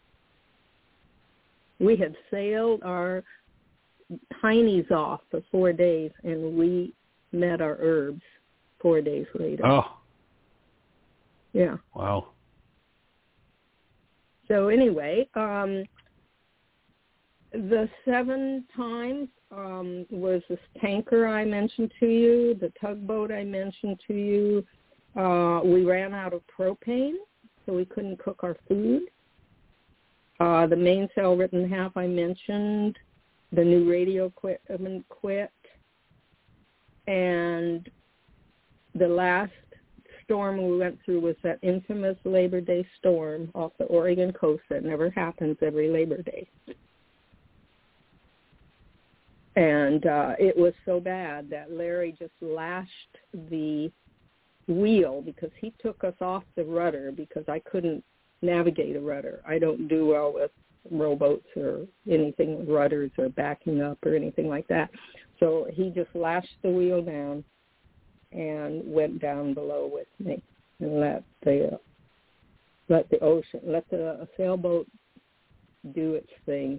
We had sailed our heinies off for four days, and we met our herbs four days later. Oh. Yeah. Wow. So anyway, um, the seven times um, was this tanker I mentioned to you, the tugboat I mentioned to you. Uh, we ran out of propane, so we couldn't cook our food. Uh, the mainsail written half I mentioned. The new radio equipment quit. And the last storm we went through was that infamous Labor Day storm off the Oregon coast that never happens every Labor Day. And uh, it was so bad that Larry just lashed the wheel because he took us off the rudder because I couldn't navigate a rudder. I don't do well with rowboats or anything with rudders or backing up or anything like that. So he just lashed the wheel down and went down below with me and let the uh, let the ocean, let the sailboat do its thing.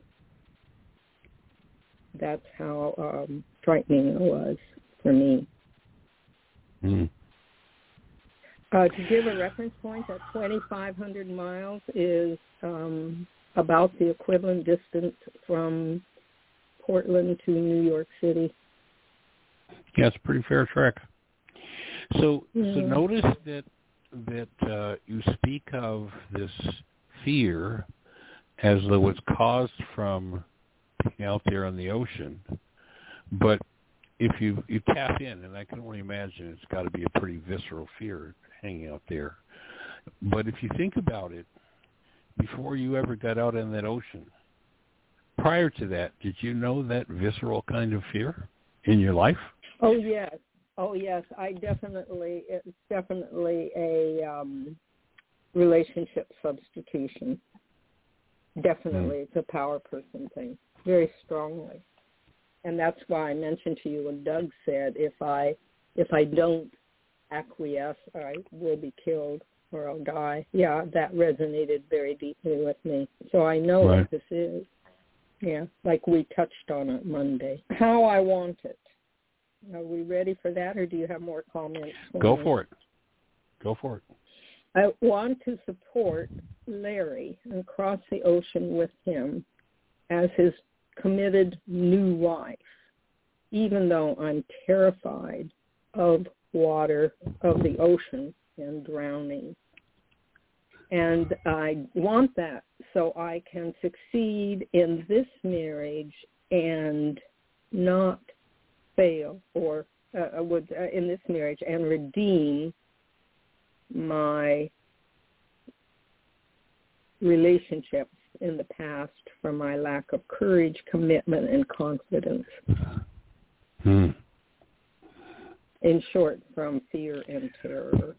That's how um, frightening it was for me. Mm. Uh, to give a reference point, that twenty-five hundred miles is um, about the equivalent distance from Portland to New York City. Yeah, it's a pretty fair trek. So, yeah. so notice that that uh, you speak of this fear as though it's caused from being out there on the ocean, but if you you tap in, and I can only imagine it's got to be a pretty visceral fear hanging out there. But if you think about it, before you ever got out in that ocean, prior to that, did you know that visceral kind of fear in your life? Oh yes, oh yes. I definitely, it's definitely a um, relationship substitution. Definitely, mm. It's a power person thing, very strongly, and that's why I mentioned to you when Doug said, if I if I don't acquiesce, I will be killed or I'll die. Yeah, that resonated very deeply with me. So I know right. what this is. Yeah, like we touched on it Monday. How I want it. Are we ready for that, or do you have more comments? Go for it. Go for it. I want to support Larry and cross the ocean with him as his committed new wife, even though I'm terrified of water, of the ocean, and drowning. And I want that so I can succeed in this marriage and not fail or uh, would uh, in this marriage and redeem my relationships in the past from my lack of courage, commitment, and confidence. Hmm. In short, from fear and terror.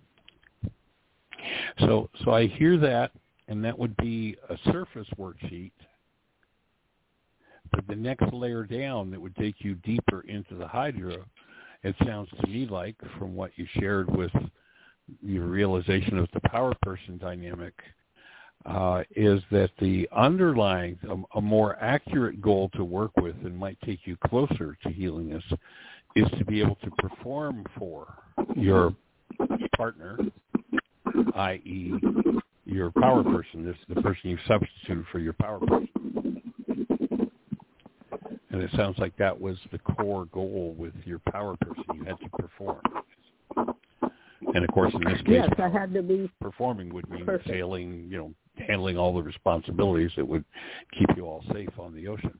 So, so I hear that, and that would be a surface worksheet. But the next layer down that would take you deeper into the hydra, it sounds to me like, from what you shared with your realization of the power person dynamic, uh, is that the underlying, a, a more accurate goal to work with and might take you closer to healing this, is to be able to perform for your partner, that is your power person, this the person you've substituted for your power person. And it sounds like that was the core goal with your power person. You had to perform. And, of course, in this case, yes, I had to be performing would mean perfect. sailing, you know, handling all the responsibilities that would keep you all safe on the ocean.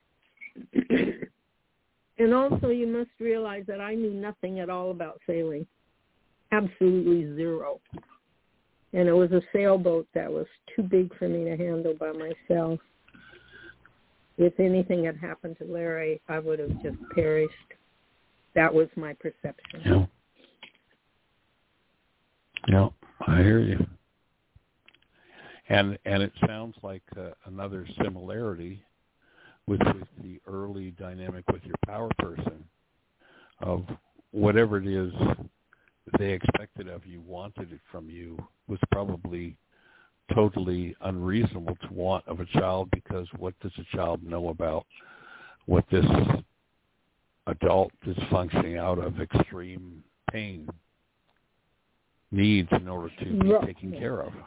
And also you must realize that I knew nothing at all about sailing, absolutely zero. And it was a sailboat that was too big for me to handle by myself. If anything had happened to Larry, I would have just perished. That was my perception. Yeah. Yeah, I hear you. And and it sounds like uh, another similarity with, with the early dynamic with your power person of whatever it is they expected of you, wanted it from you, was probably totally unreasonable to want of a child, because what does a child know about what this adult is functioning out of extreme pain needs in order to be right. taken care of?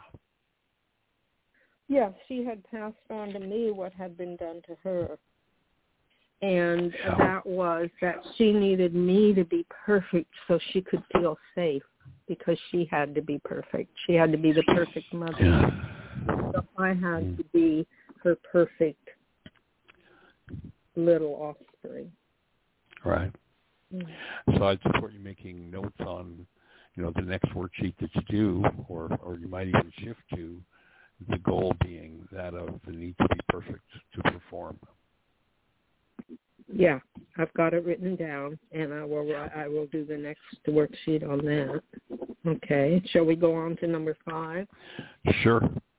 Yes, she had passed on to me what had been done to her. And Yeah. that was that she needed me to be perfect so she could feel safe, because she had to be perfect. She had to be the perfect mother. Yeah. So I had Mm. to be her perfect little offspring. Right. Mm. So I'd support you making notes on you know, the next worksheet that you do, or, or you might even shift to, the goal being that of the need to be perfect to perform. Yeah, I've got it written down, and I will I will do the next worksheet on that. Okay, shall we go on to number five? Sure.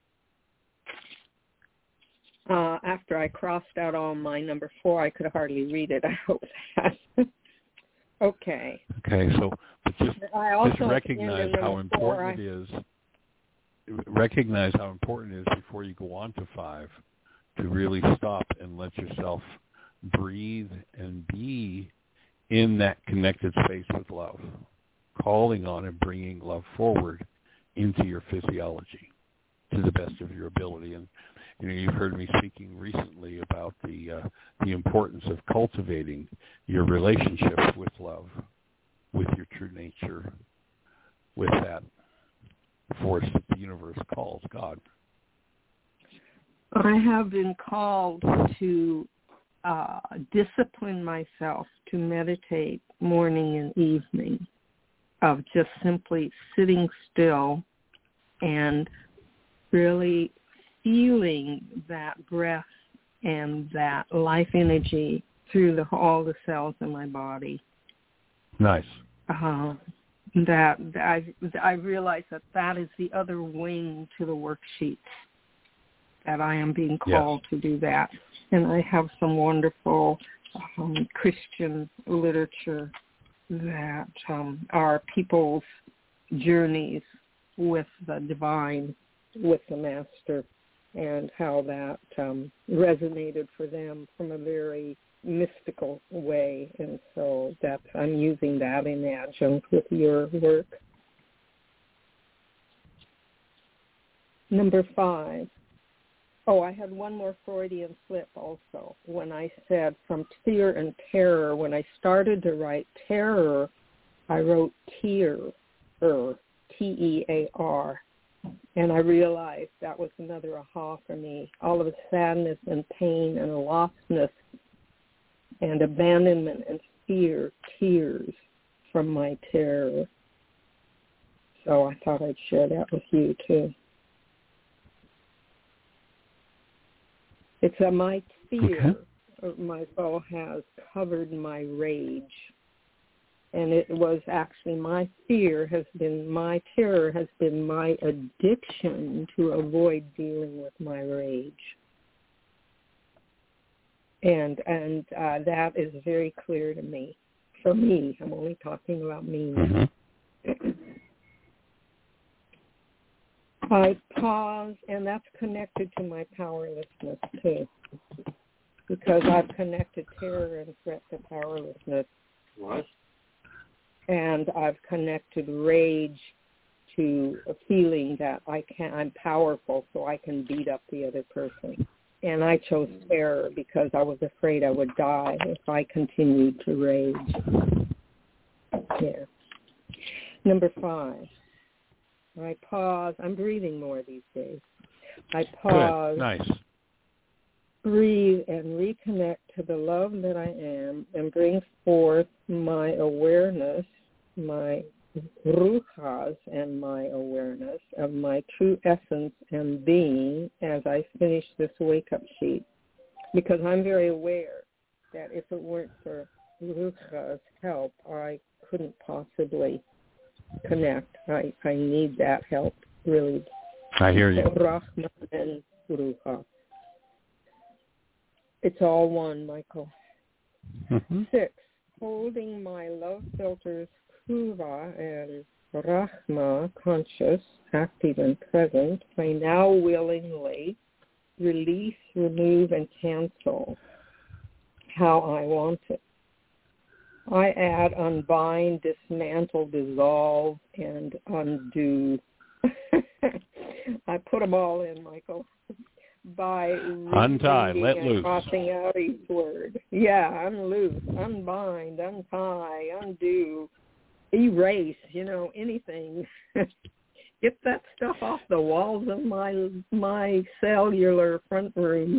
Uh, after I crossed out all my number four, I could hardly read it. I hope that. Okay. Okay, so but just, I also just recognize how important four, I... it is. Recognize how important it is before you go on to five to really stop and let yourself breathe and be in that connected space with love, calling on and bringing love forward into your physiology to the best of your ability. And you know, you've heard me speaking recently about the uh, the importance of cultivating your relationship with love, with your true nature, with that force that the universe calls God. I have been called to uh, discipline myself to meditate morning and evening, of just simply sitting still and really feeling that breath and that life energy through the, all the cells in my body. Nice. Uh, that, that I, I realize that that is the other wing to the worksheet, that I am being called yes. to do that. And I have some wonderful um, Christian literature that um, are people's journeys with the divine, with the master, and how that um, resonated for them from a very mystical way. And so that I'm using that in adjunct with your work. Number five. Oh, I had one more Freudian slip also. When I said from fear and terror, when I started to write terror, I wrote tear, er, T E A R. And I realized that was another aha for me. All of the sadness and pain and lostness and abandonment and fear, tears from my terror. So I thought I'd share that with you too. It's a my fear, okay. Michael, has covered my rage. And it was actually my fear has been, my terror has been my addiction to avoid dealing with my rage. And and uh, that is very clear to me. For me, I'm only talking about me now. Mm-hmm. I pause, and that's connected to my powerlessness, too, because I've connected terror and threat to powerlessness. What? And I've connected rage to a feeling that I can, I'm powerful, so I can beat up the other person. And I chose terror because I was afraid I would die if I continued to rage. Yeah. Number five. I pause. I'm breathing more these days. I pause. Good. Nice. Breathe and reconnect to the love that I am and bring forth my awareness, my ruchas and my awareness of my true essence and being as I finish this wake-up sheet. Because I'm very aware that if it weren't for ruchas' help, I couldn't possibly connect. I, I need that help, really. I hear you. Rahman and Rucha. It's all one, Michael. Mm-hmm. Six, holding my love filters, Kuva and Rahma, conscious, active, and present, I now willingly release, remove, and cancel how I want it. I add unbind, dismantle, dissolve, and undo. I put them all in, Michael, by untie, let and loose, crossing out each word. Yeah, unloose, unbind, untie, undo, erase, you know, anything. Get that stuff off the walls of my my cellular front room.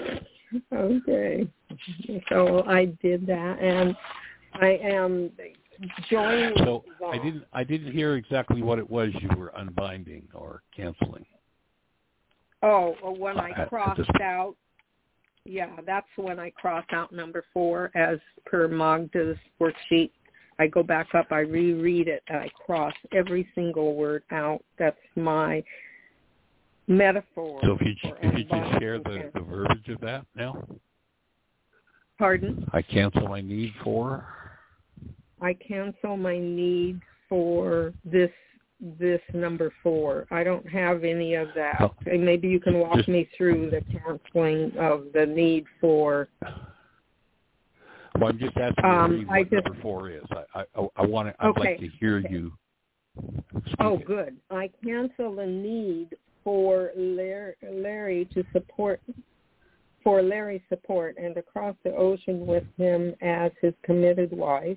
Okay. So I did that, and I am join. So the, I didn't I didn't hear exactly what it was you were unbinding or canceling. Oh, well, when I Uh, crossed out, yeah, that's when I cross out number four as per Magda's worksheet. I go back up, I reread it, and I cross every single word out. That's my metaphor. So if you, for if you just unbinding share the, the verbiage of that now? Pardon? I cancel my need for? I cancel my need for this this number four. I don't have any of that. Oh. And maybe you can walk Just, me through the canceling of the need for. Well, I'm just asking Um, you to read I what just, number four is. I I, I want to. I'd okay. like to hear okay. you speak Oh, it. good. I cancel the need for Larry to support, for Larry's support and to cross the ocean with him as his committed wife.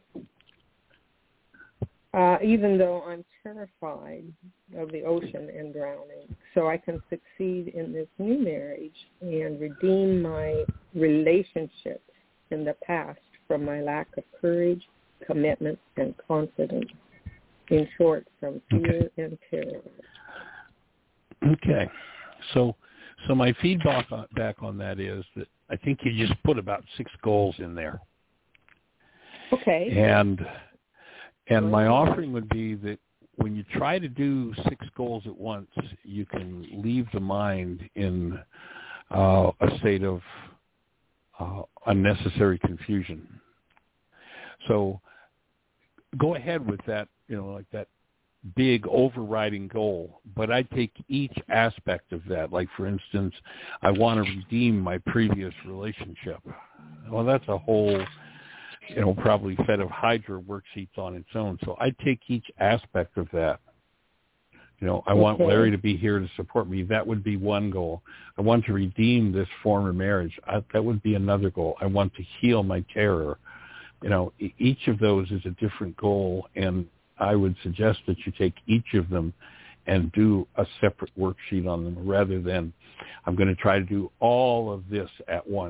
Uh, even though I'm terrified of the ocean and drowning, so I can succeed in this new marriage and redeem my relationships in the past from my lack of courage, commitment, and confidence. In short, from fear Okay. and terror. Okay. So so my feedback on, back on that is that I think you just put about six goals in there. Okay. And and my offering would be that when you try to do six goals at once, you can leave the mind in uh, a state of uh, unnecessary confusion. So go ahead with that, you know, like that big overriding goal, but I take each aspect of that. Like, for instance, I want to redeem my previous relationship. Well, that's a whole, you know, probably set of Hydra worksheets on its own. So I take each aspect of that. You know, I okay. want Larry to be here to support me. That would be one goal. I want to redeem this former marriage. I, that would be another goal. I want to heal my terror. You know, each of those is a different goal, and I would suggest that you take each of them and do a separate worksheet on them rather than I'm going to try to do all of this at once.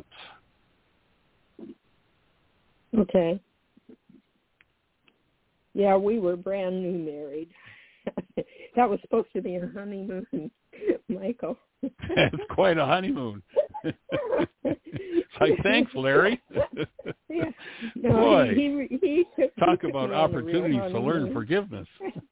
Okay. Yeah, we were brand new married. That was supposed to be a honeymoon, Michael. It's quite a honeymoon. It's like, thanks, Larry. Yeah. No, Boy, he, he, he took, talk he about opportunities to learn forgiveness.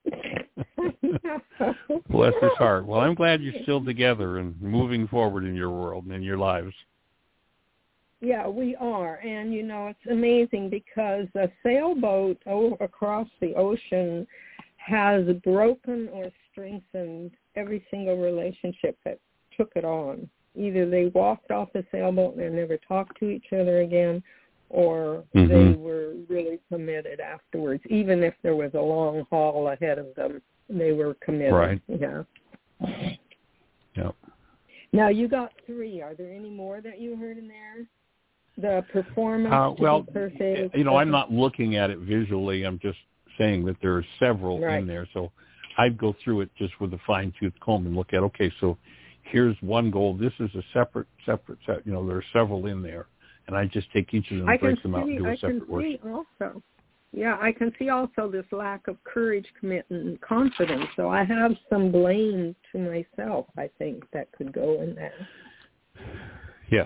No. Bless his heart. Well, I'm glad you're still together and moving forward in your world and in your lives. Yeah, we are. And, you know, it's amazing because a sailboat over across the ocean has broken or strengthened every single relationship that took it on. Either they walked off the sailboat and never talked to each other again, or mm-hmm. they were really committed afterwards. Even if there was a long haul ahead of them, they were committed. Right. Yeah. Yep. Now, you got three. Are there any more that you heard in there? The performance uh, well, to be perfect. You know, I'm not looking at it visually. I'm just saying that there are several right. in there. So I'd go through it just with a fine-tooth comb and look at, okay, so here's one goal. This is a separate, separate set. You know, there are several in there. And I just take each of them and break them out and do a I separate worksheet. I can see also. Yeah, I can see also this lack of courage, commitment, and confidence. So I have some blame to myself, I think, that could go in there. Yes.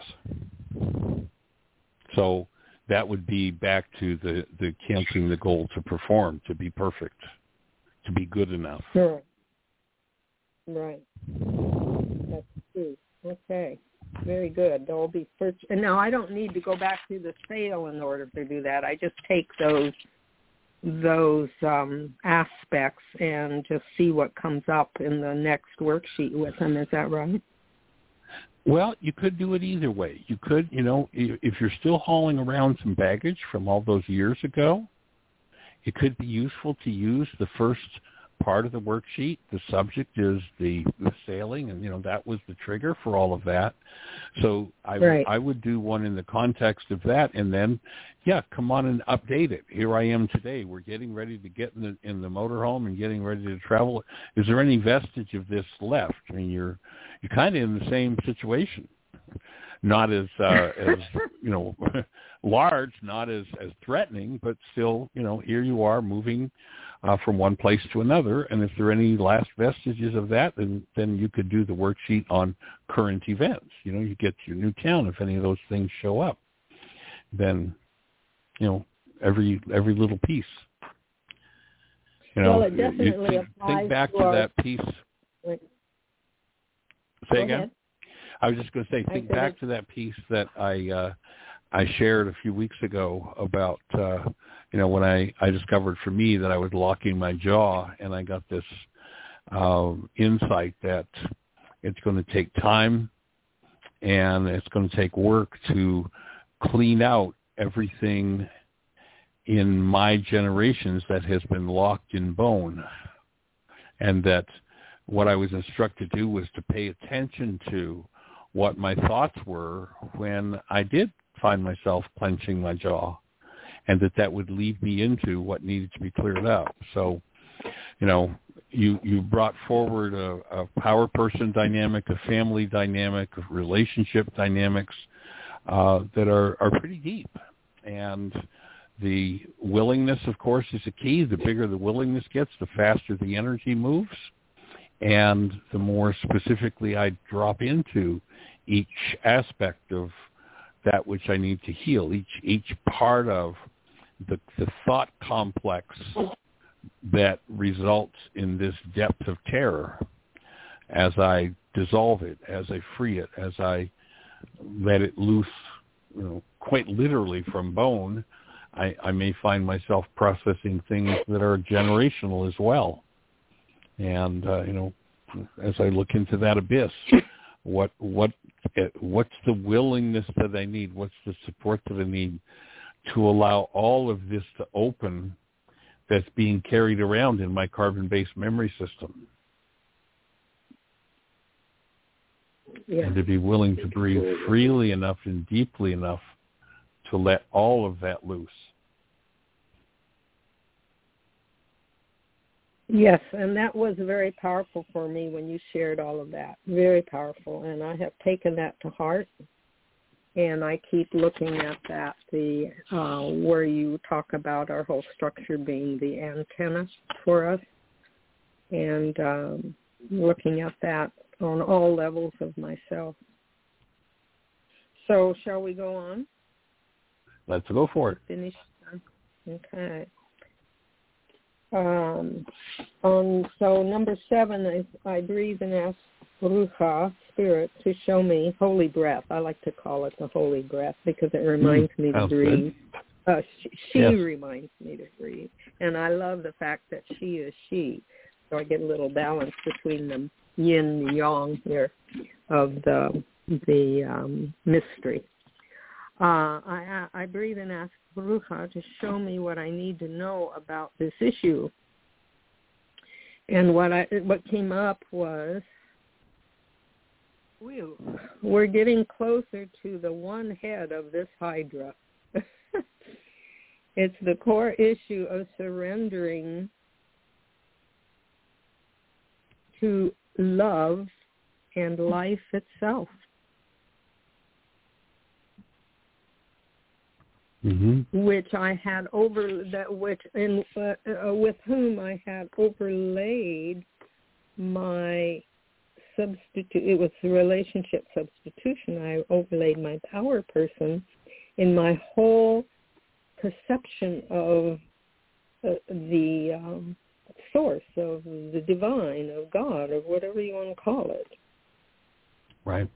So that would be back to the, the canceling the goal to perform, to be perfect, to be good enough. Sure. Right. That's true. Okay. Very good. There'll be search. And now I don't need to go back through the sale in order to do that. I just take those those um, aspects and just see what comes up in the next worksheet with them. Is that right? Well, you could do it either way. You could, you know, if you're still hauling around some baggage from all those years ago, it could be useful to use the first part of the worksheet. The subject is the, the sailing, and, you know, that was the trigger for all of that. So I, right. I would do one in the context of that, and then, yeah, come on and update it. Here I am today. We're getting ready to get in the, in the motorhome and getting ready to travel. Is there any vestige of this left? I mean, you're you're kind of in the same situation. not as uh, as you know large, not as as threatening, but still, you know, here you are moving uh, from one place to another. And if there are any last vestiges of that, then then you could do the worksheet on current events. You know, you get to your new town. If any of those things show up, then you know every every little piece. You know, well, it definitely you, applies think back to, to our, that piece. Wait, Say go again. ahead. I was just going to say, think back it. to that piece that I uh, I shared a few weeks ago about uh, you know when I, I discovered for me that I was locking my jaw, and I got this uh, insight that it's going to take time and it's going to take work to clean out everything in my generations that has been locked in bone, and that what I was instructed to do was to pay attention to what my thoughts were when I did find myself clenching my jaw, and that that would lead me into what needed to be cleared up. So, you know, you you brought forward a, a power person dynamic, a family dynamic, relationship dynamics uh, that are, are pretty deep. And the willingness, of course, is the key. The bigger the willingness gets, the faster the energy moves. And the more specifically I drop into each aspect of that which I need to heal, each each part of the, the thought complex that results in this depth of terror, as I dissolve it, as I free it, as I let it loose, you know, quite literally from bone, I, I may find myself processing things that are generational as well. And, uh, you know, as I look into that abyss, what what what's the willingness that I need? What's the support that I need to allow all of this to open that's being carried around in my carbon-based memory system? Yeah. And to be willing to breathe freely enough and deeply enough to let all of that loose. Yes, and that was very powerful for me when you shared all of that. Very powerful, and I have taken that to heart, and I keep looking at that, the uh, where you talk about our whole structure being the antenna for us, and um, looking at that on all levels of myself. So shall we go on? Let's go for it. Finish. Okay. Um, um, so number seven is I breathe and ask Ruha, Spirit, to show me holy breath. I like to call it the holy breath because it reminds mm, me to breathe. Uh, she she yes. reminds me to breathe. And I love the fact that she is she. So I get a little balance between the yin and yang here of the, the um, mystery. Uh, I, I breathe and ask Ruha to show me what I need to know about this issue. And what I what came up was, we're getting closer to the one head of this hydra. It's the core issue of surrendering to love and life itself. Mm-hmm. Which I had over that, which in uh, uh, with whom I had overlaid my substitute. It was the relationship substitution. I overlaid my power person in my whole perception of uh, the um, source, of the divine, of God, of whatever you want to call it. Right.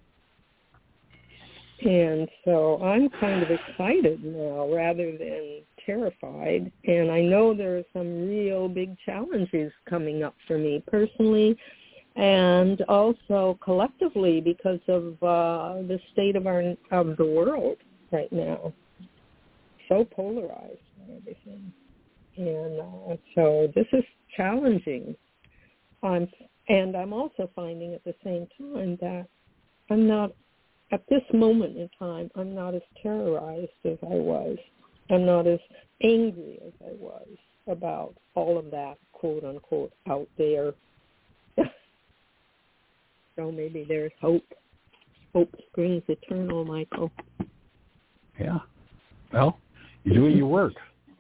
And so I'm kind of excited now rather than terrified. And I know there are some real big challenges coming up for me personally and also collectively because of uh, the state of our of the world right now. So polarized and everything. And uh, so this is challenging. I'm, and I'm also finding at the same time that I'm not, at this moment in time, I'm not as terrorized as I was. I'm not as angry as I was about all of that, quote unquote, out there. So maybe there's hope. Hope springs eternal, Michael. Yeah. Well, you're doing your work.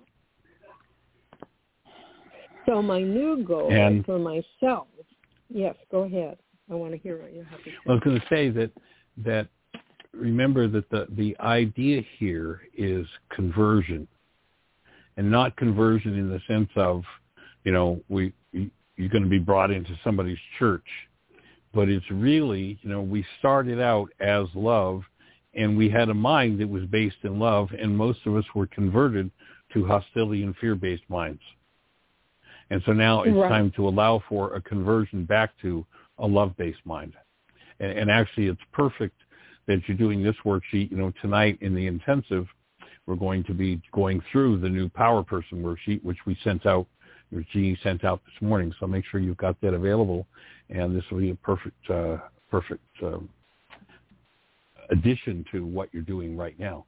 So my new goal and, for myself, yes, go ahead. I want to hear what you have to say. I was going to say that, that remember that the, the idea here is conversion, and not conversion in the sense of, you know, we you're going to be brought into somebody's church, but it's really, you know, we started out as love, and we had a mind that was based in love, and most of us were converted to hostility and fear-based minds. And so now it's right. time to allow for a conversion back to a love-based mind. And, and actually, it's perfect that you're doing this worksheet. You know, tonight in the intensive, we're going to be going through the new Power Person worksheet, which we sent out, or Jeannie sent out this morning. So make sure you've got that available, and this will be a perfect, uh, perfect uh, addition to what you're doing right now.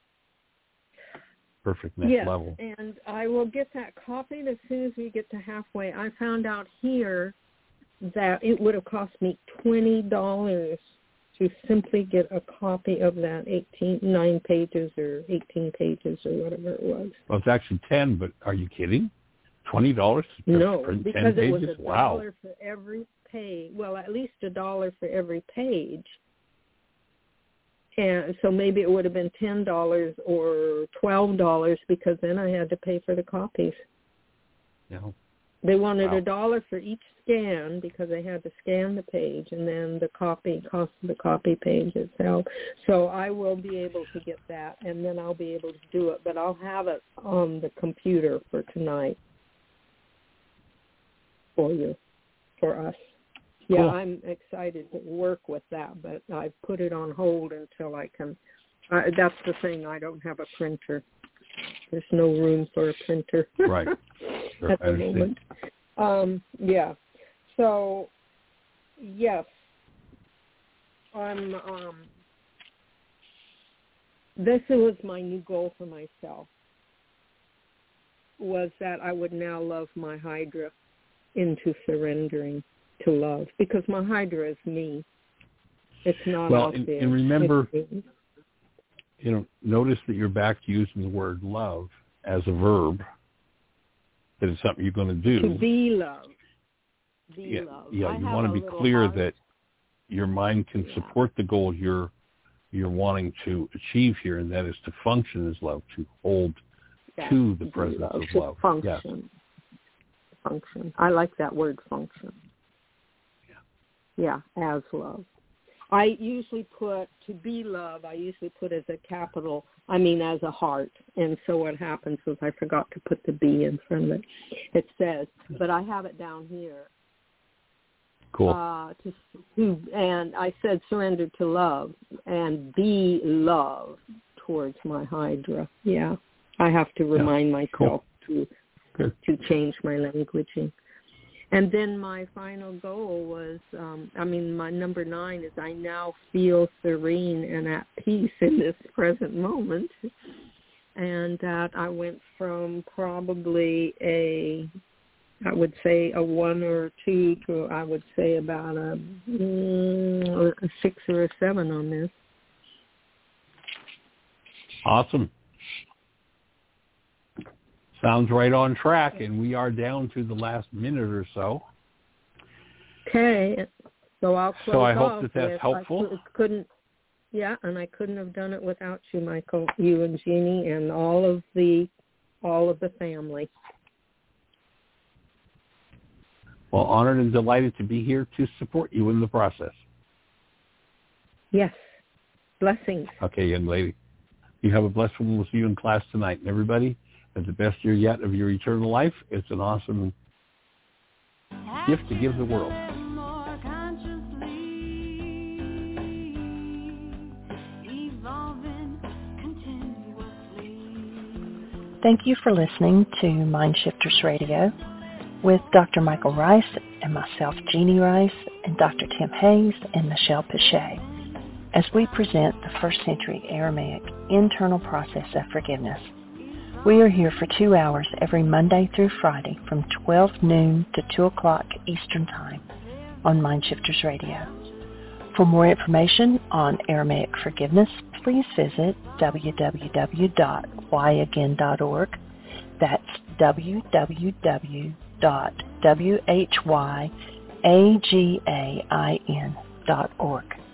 Perfect next yes, level. And I will get that copied as soon as we get to halfway. I found out here that it would have cost me twenty dollars to simply get a copy of that eighteen, nine pages or eighteen pages or whatever it was. Well, it's actually ten, but are you kidding? twenty dollars to no, print because ten pages? it was a wow. dollar for every page. Well, at least a dollar for every page. And so maybe it would have been ten dollars or twelve dollars, because then I had to pay for the copies. Yeah. They wanted wow. a dollar for each scan because they had to scan the page, and then the copy cost the copy page itself. So I will be able to get that, and then I'll be able to do it. But I'll have it on the computer for tonight for you, for us. Yeah, cool. I'm excited to work with that, but I've put it on hold until I can. Uh, that's the thing. I don't have a printer. There's no room for a printer. Right. Sure, at I the understand. moment. Um, yeah. So, yes, I'm. Um, this was my new goal for myself. Was that I would now love my Hydra into surrendering to love, because my Hydra is me. It's not well, out and, there. and remember, you know, notice that you're back to using the word love as a verb. That it's something you're going to do. To be love. Be yeah, love. yeah. I You have want to a be little clear heart. that your mind can Yeah. support the goal you're you're wanting to achieve here, and that is to function as love, to hold yeah. to the presence love, of to love. Function. Yes. Function. I like that word, function. Yeah, as love. I usually put, to be love, I usually put as a capital, I mean as a heart. And so what happens is I forgot to put the B in front of it. It says, but I have it down here. Cool. Uh, to, to, and I said surrender to love and be love towards my Hydra. Yeah, I have to remind yeah. myself cool. to Good. to change my languaging. And then my final goal was, um, I mean, my number nine is I now feel serene and at peace in this present moment. And that I went from probably a, I would say a one or a two to, I would say about a, mm, a six or a seven on this. Awesome. Sounds right on track, and we are down to the last minute or so. Okay, so I'll close So I off hope that that's with, helpful. I couldn't, yeah, and I couldn't have done it without you, Michael, you and Jeannie, and all of the, all of the family. Well, honored and delighted to be here to support you in the process. Yes, blessings. Okay, young lady. You have a blessed one. We'll see you in class tonight. And everybody, have the best year yet of your eternal life. It's an awesome gift to give the world. Thank you for listening to Mind Shifters Radio with Doctor Michael Rice and myself, Jeannie Rice, and Doctor Tim Hayes and Michelle Pichet, as we present the first century Aramaic internal process of forgiveness. We are here for two hours every Monday through Friday from twelve noon to two o'clock Eastern Time on Mind Shifters Radio. For more information on Aramaic forgiveness, please visit w w w dot why again dot org. That's w w w dot whyagain dot org.